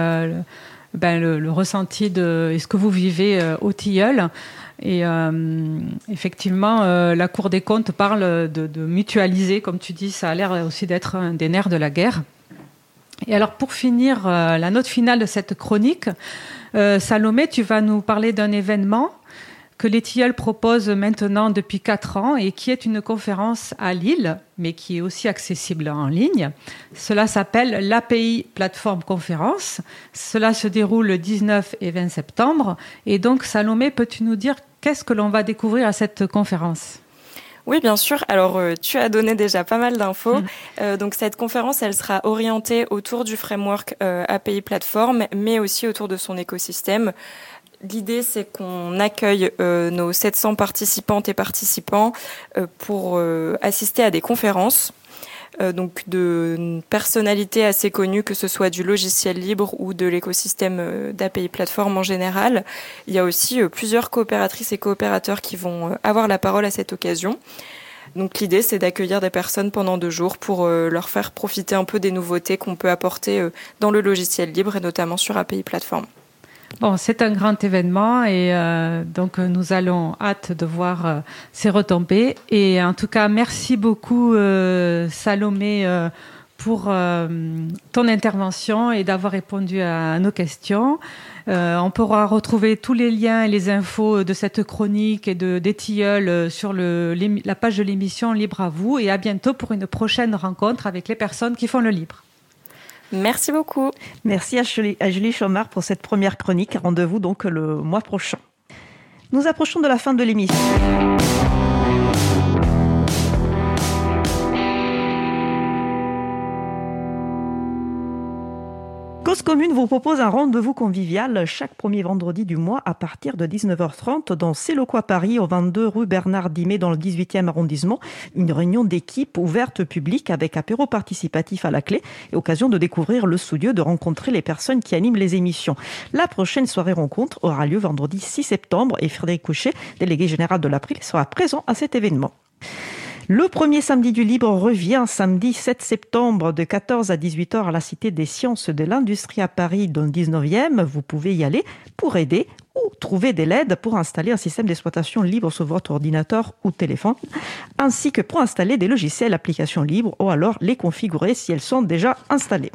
le ressenti de ce que vous vivez au Tilleul. Et effectivement, la Cour des comptes parle de mutualiser, comme tu dis, ça a l'air aussi d'être un des nerfs de la guerre. Et alors, pour finir, la note finale de cette chronique, Salomé, tu vas nous parler d'un événement que les Tilleuls proposent maintenant depuis 4 ans et qui est une conférence à Lille, mais qui est aussi accessible en ligne. Cela s'appelle l'API Plateforme Conférence. Cela se déroule le 19 et 20 septembre. Et donc, Salomé, peux-tu nous dire qu'est-ce que l'on va découvrir à cette conférence ? Oui, bien sûr. Alors, tu as donné déjà pas mal d'infos. Donc, cette conférence, elle sera orientée autour du framework API Platform, mais aussi autour de son écosystème. L'idée, c'est qu'on accueille nos 700 participantes et participants pour assister à des conférences. Donc de personnalités assez connues, que ce soit du logiciel libre ou de l'écosystème d'API Platform en général. Il y a aussi plusieurs coopératrices et coopérateurs qui vont avoir la parole à cette occasion. Donc l'idée, c'est d'accueillir des personnes pendant 2 jours pour leur faire profiter un peu des nouveautés qu'on peut apporter dans le logiciel libre et notamment sur API Platform. Bon, c'est un grand événement et donc nous allons hâte de voir ces retombées. Et en tout cas, merci beaucoup Salomé pour ton intervention et d'avoir répondu à nos questions. On pourra retrouver tous les liens et les infos de cette chronique et des tilleuls sur la page de l'émission Libre à vous. Et à bientôt pour une prochaine rencontre avec les personnes qui font le libre. Merci beaucoup. Merci à Julie Chomard pour cette première chronique. Rendez-vous donc le mois prochain. Nous approchons de la fin de l'émission. Cause Commune vous propose un rendez-vous convivial chaque premier vendredi du mois à partir de 19h30 dans C'est le quoi Paris, au 22 rue Bernard Dimet dans le 18e arrondissement. Une réunion d'équipe ouverte publique avec apéro participatif à la clé et occasion de découvrir le studio, de rencontrer les personnes qui animent les émissions. La prochaine soirée rencontre aura lieu vendredi 6 septembre et Frédéric Couchet, délégué général de l'April, sera présent à cet événement. Le premier samedi du libre revient samedi 7 septembre de 14 à 18h à la Cité des Sciences de l'Industrie à Paris dans le 19e. Vous pouvez y aller pour aider ou trouver des LED pour installer un système d'exploitation libre sur votre ordinateur ou téléphone, ainsi que pour installer des logiciels, applications libres ou alors les configurer si elles sont déjà installées.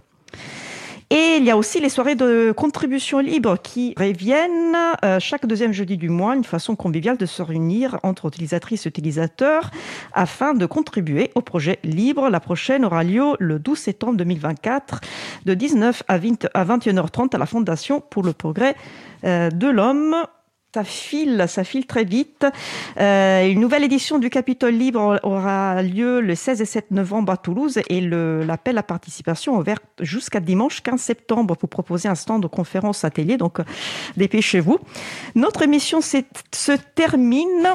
Et il y a aussi les soirées de contribution libre qui reviennent chaque deuxième jeudi du mois, une façon conviviale de se réunir entre utilisatrices et utilisateurs afin de contribuer au projet libre. La prochaine aura lieu le 12 septembre 2024 de 19 à 21h30 à la Fondation pour le progrès de l'homme. Ça file très vite. Une nouvelle édition du Capitole Libre aura lieu le 16 et 7 novembre à Toulouse et l'appel à participation est ouvert jusqu'à dimanche 15 septembre pour proposer un stand de conférence atelier. Donc, dépêchez-vous. Notre émission se termine.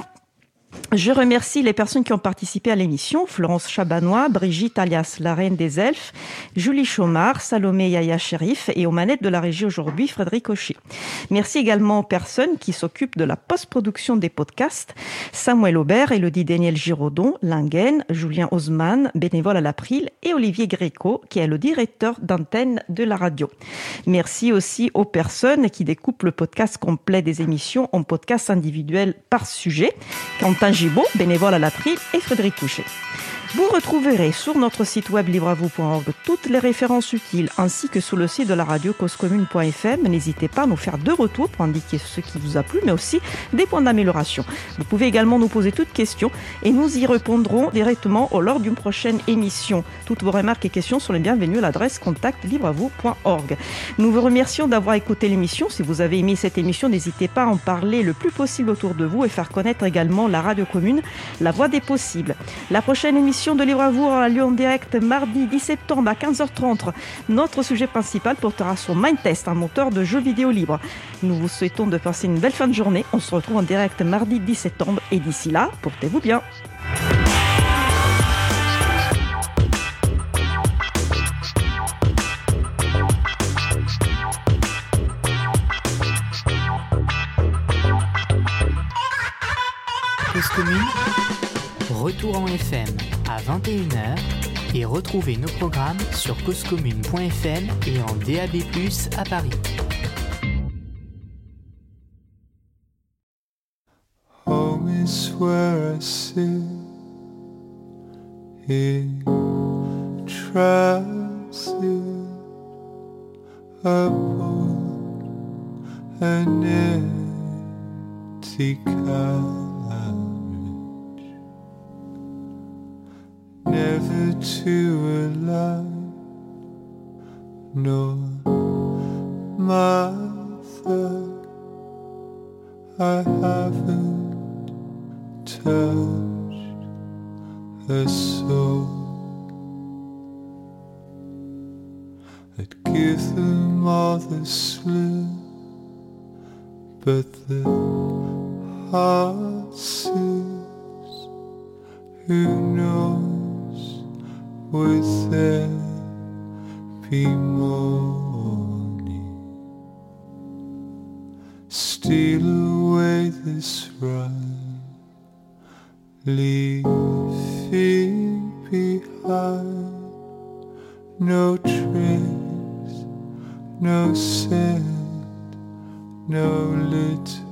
Je remercie les personnes qui ont participé à l'émission: Florence Chabanois, Brigitte alias la Reine des Elfes, Julie Chomard, Salomé Yaya Chérif et aux manettes de la régie aujourd'hui, Frédéric Cauchy. Merci également aux personnes qui s'occupent de la post-production des podcasts: Samuel Aubert, Élodie Daniel Giraudon, Lingen, Julien Haussmann, bénévole à l'April, et Olivier Gréco, qui est le directeur d'antenne de la radio. Merci aussi aux personnes qui découpent le podcast complet des émissions en podcasts individuels par sujet: Quentin Gibaud, bénévole à l'April, et Frédéric Couchet. Vous retrouverez sur notre site web libreavou.org toutes les références utiles, ainsi que sur le site de la radio causecommune.fm. N'hésitez pas à nous faire 2 retours pour indiquer ce qui vous a plu, mais aussi des points d'amélioration. Vous pouvez également nous poser toutes questions et nous y répondrons directement lors d'une prochaine émission. Toutes vos remarques et questions sont les bienvenues à l'adresse contact@libreavou.org. Nous vous remercions d'avoir écouté l'émission. Si vous avez aimé cette émission, n'hésitez pas à en parler le plus possible autour de vous et faire connaître également la radio commune, la voix des possibles. La prochaine émission de Libre à vous aura lieu en direct mardi 10 septembre à 15h30. Notre sujet principal portera sur Mindtest, un moteur de jeux vidéo libre. Nous vous souhaitons de passer une belle fin de journée. On se retrouve en direct mardi 10 septembre et d'ici là, portez-vous bien. Cause Commune, retour en FM à 21h et retrouvez nos programmes sur causecommune.fm et en DAB+ à Paris. Home is where I sit in transit upon an empty carriage, never to alive, nor Martha. I haven't touched. a soul. I'd give them all the slip, but the heart sees. Who knows, would there be morning? Steal away this rhyme, leaving behind no trace, no scent, no little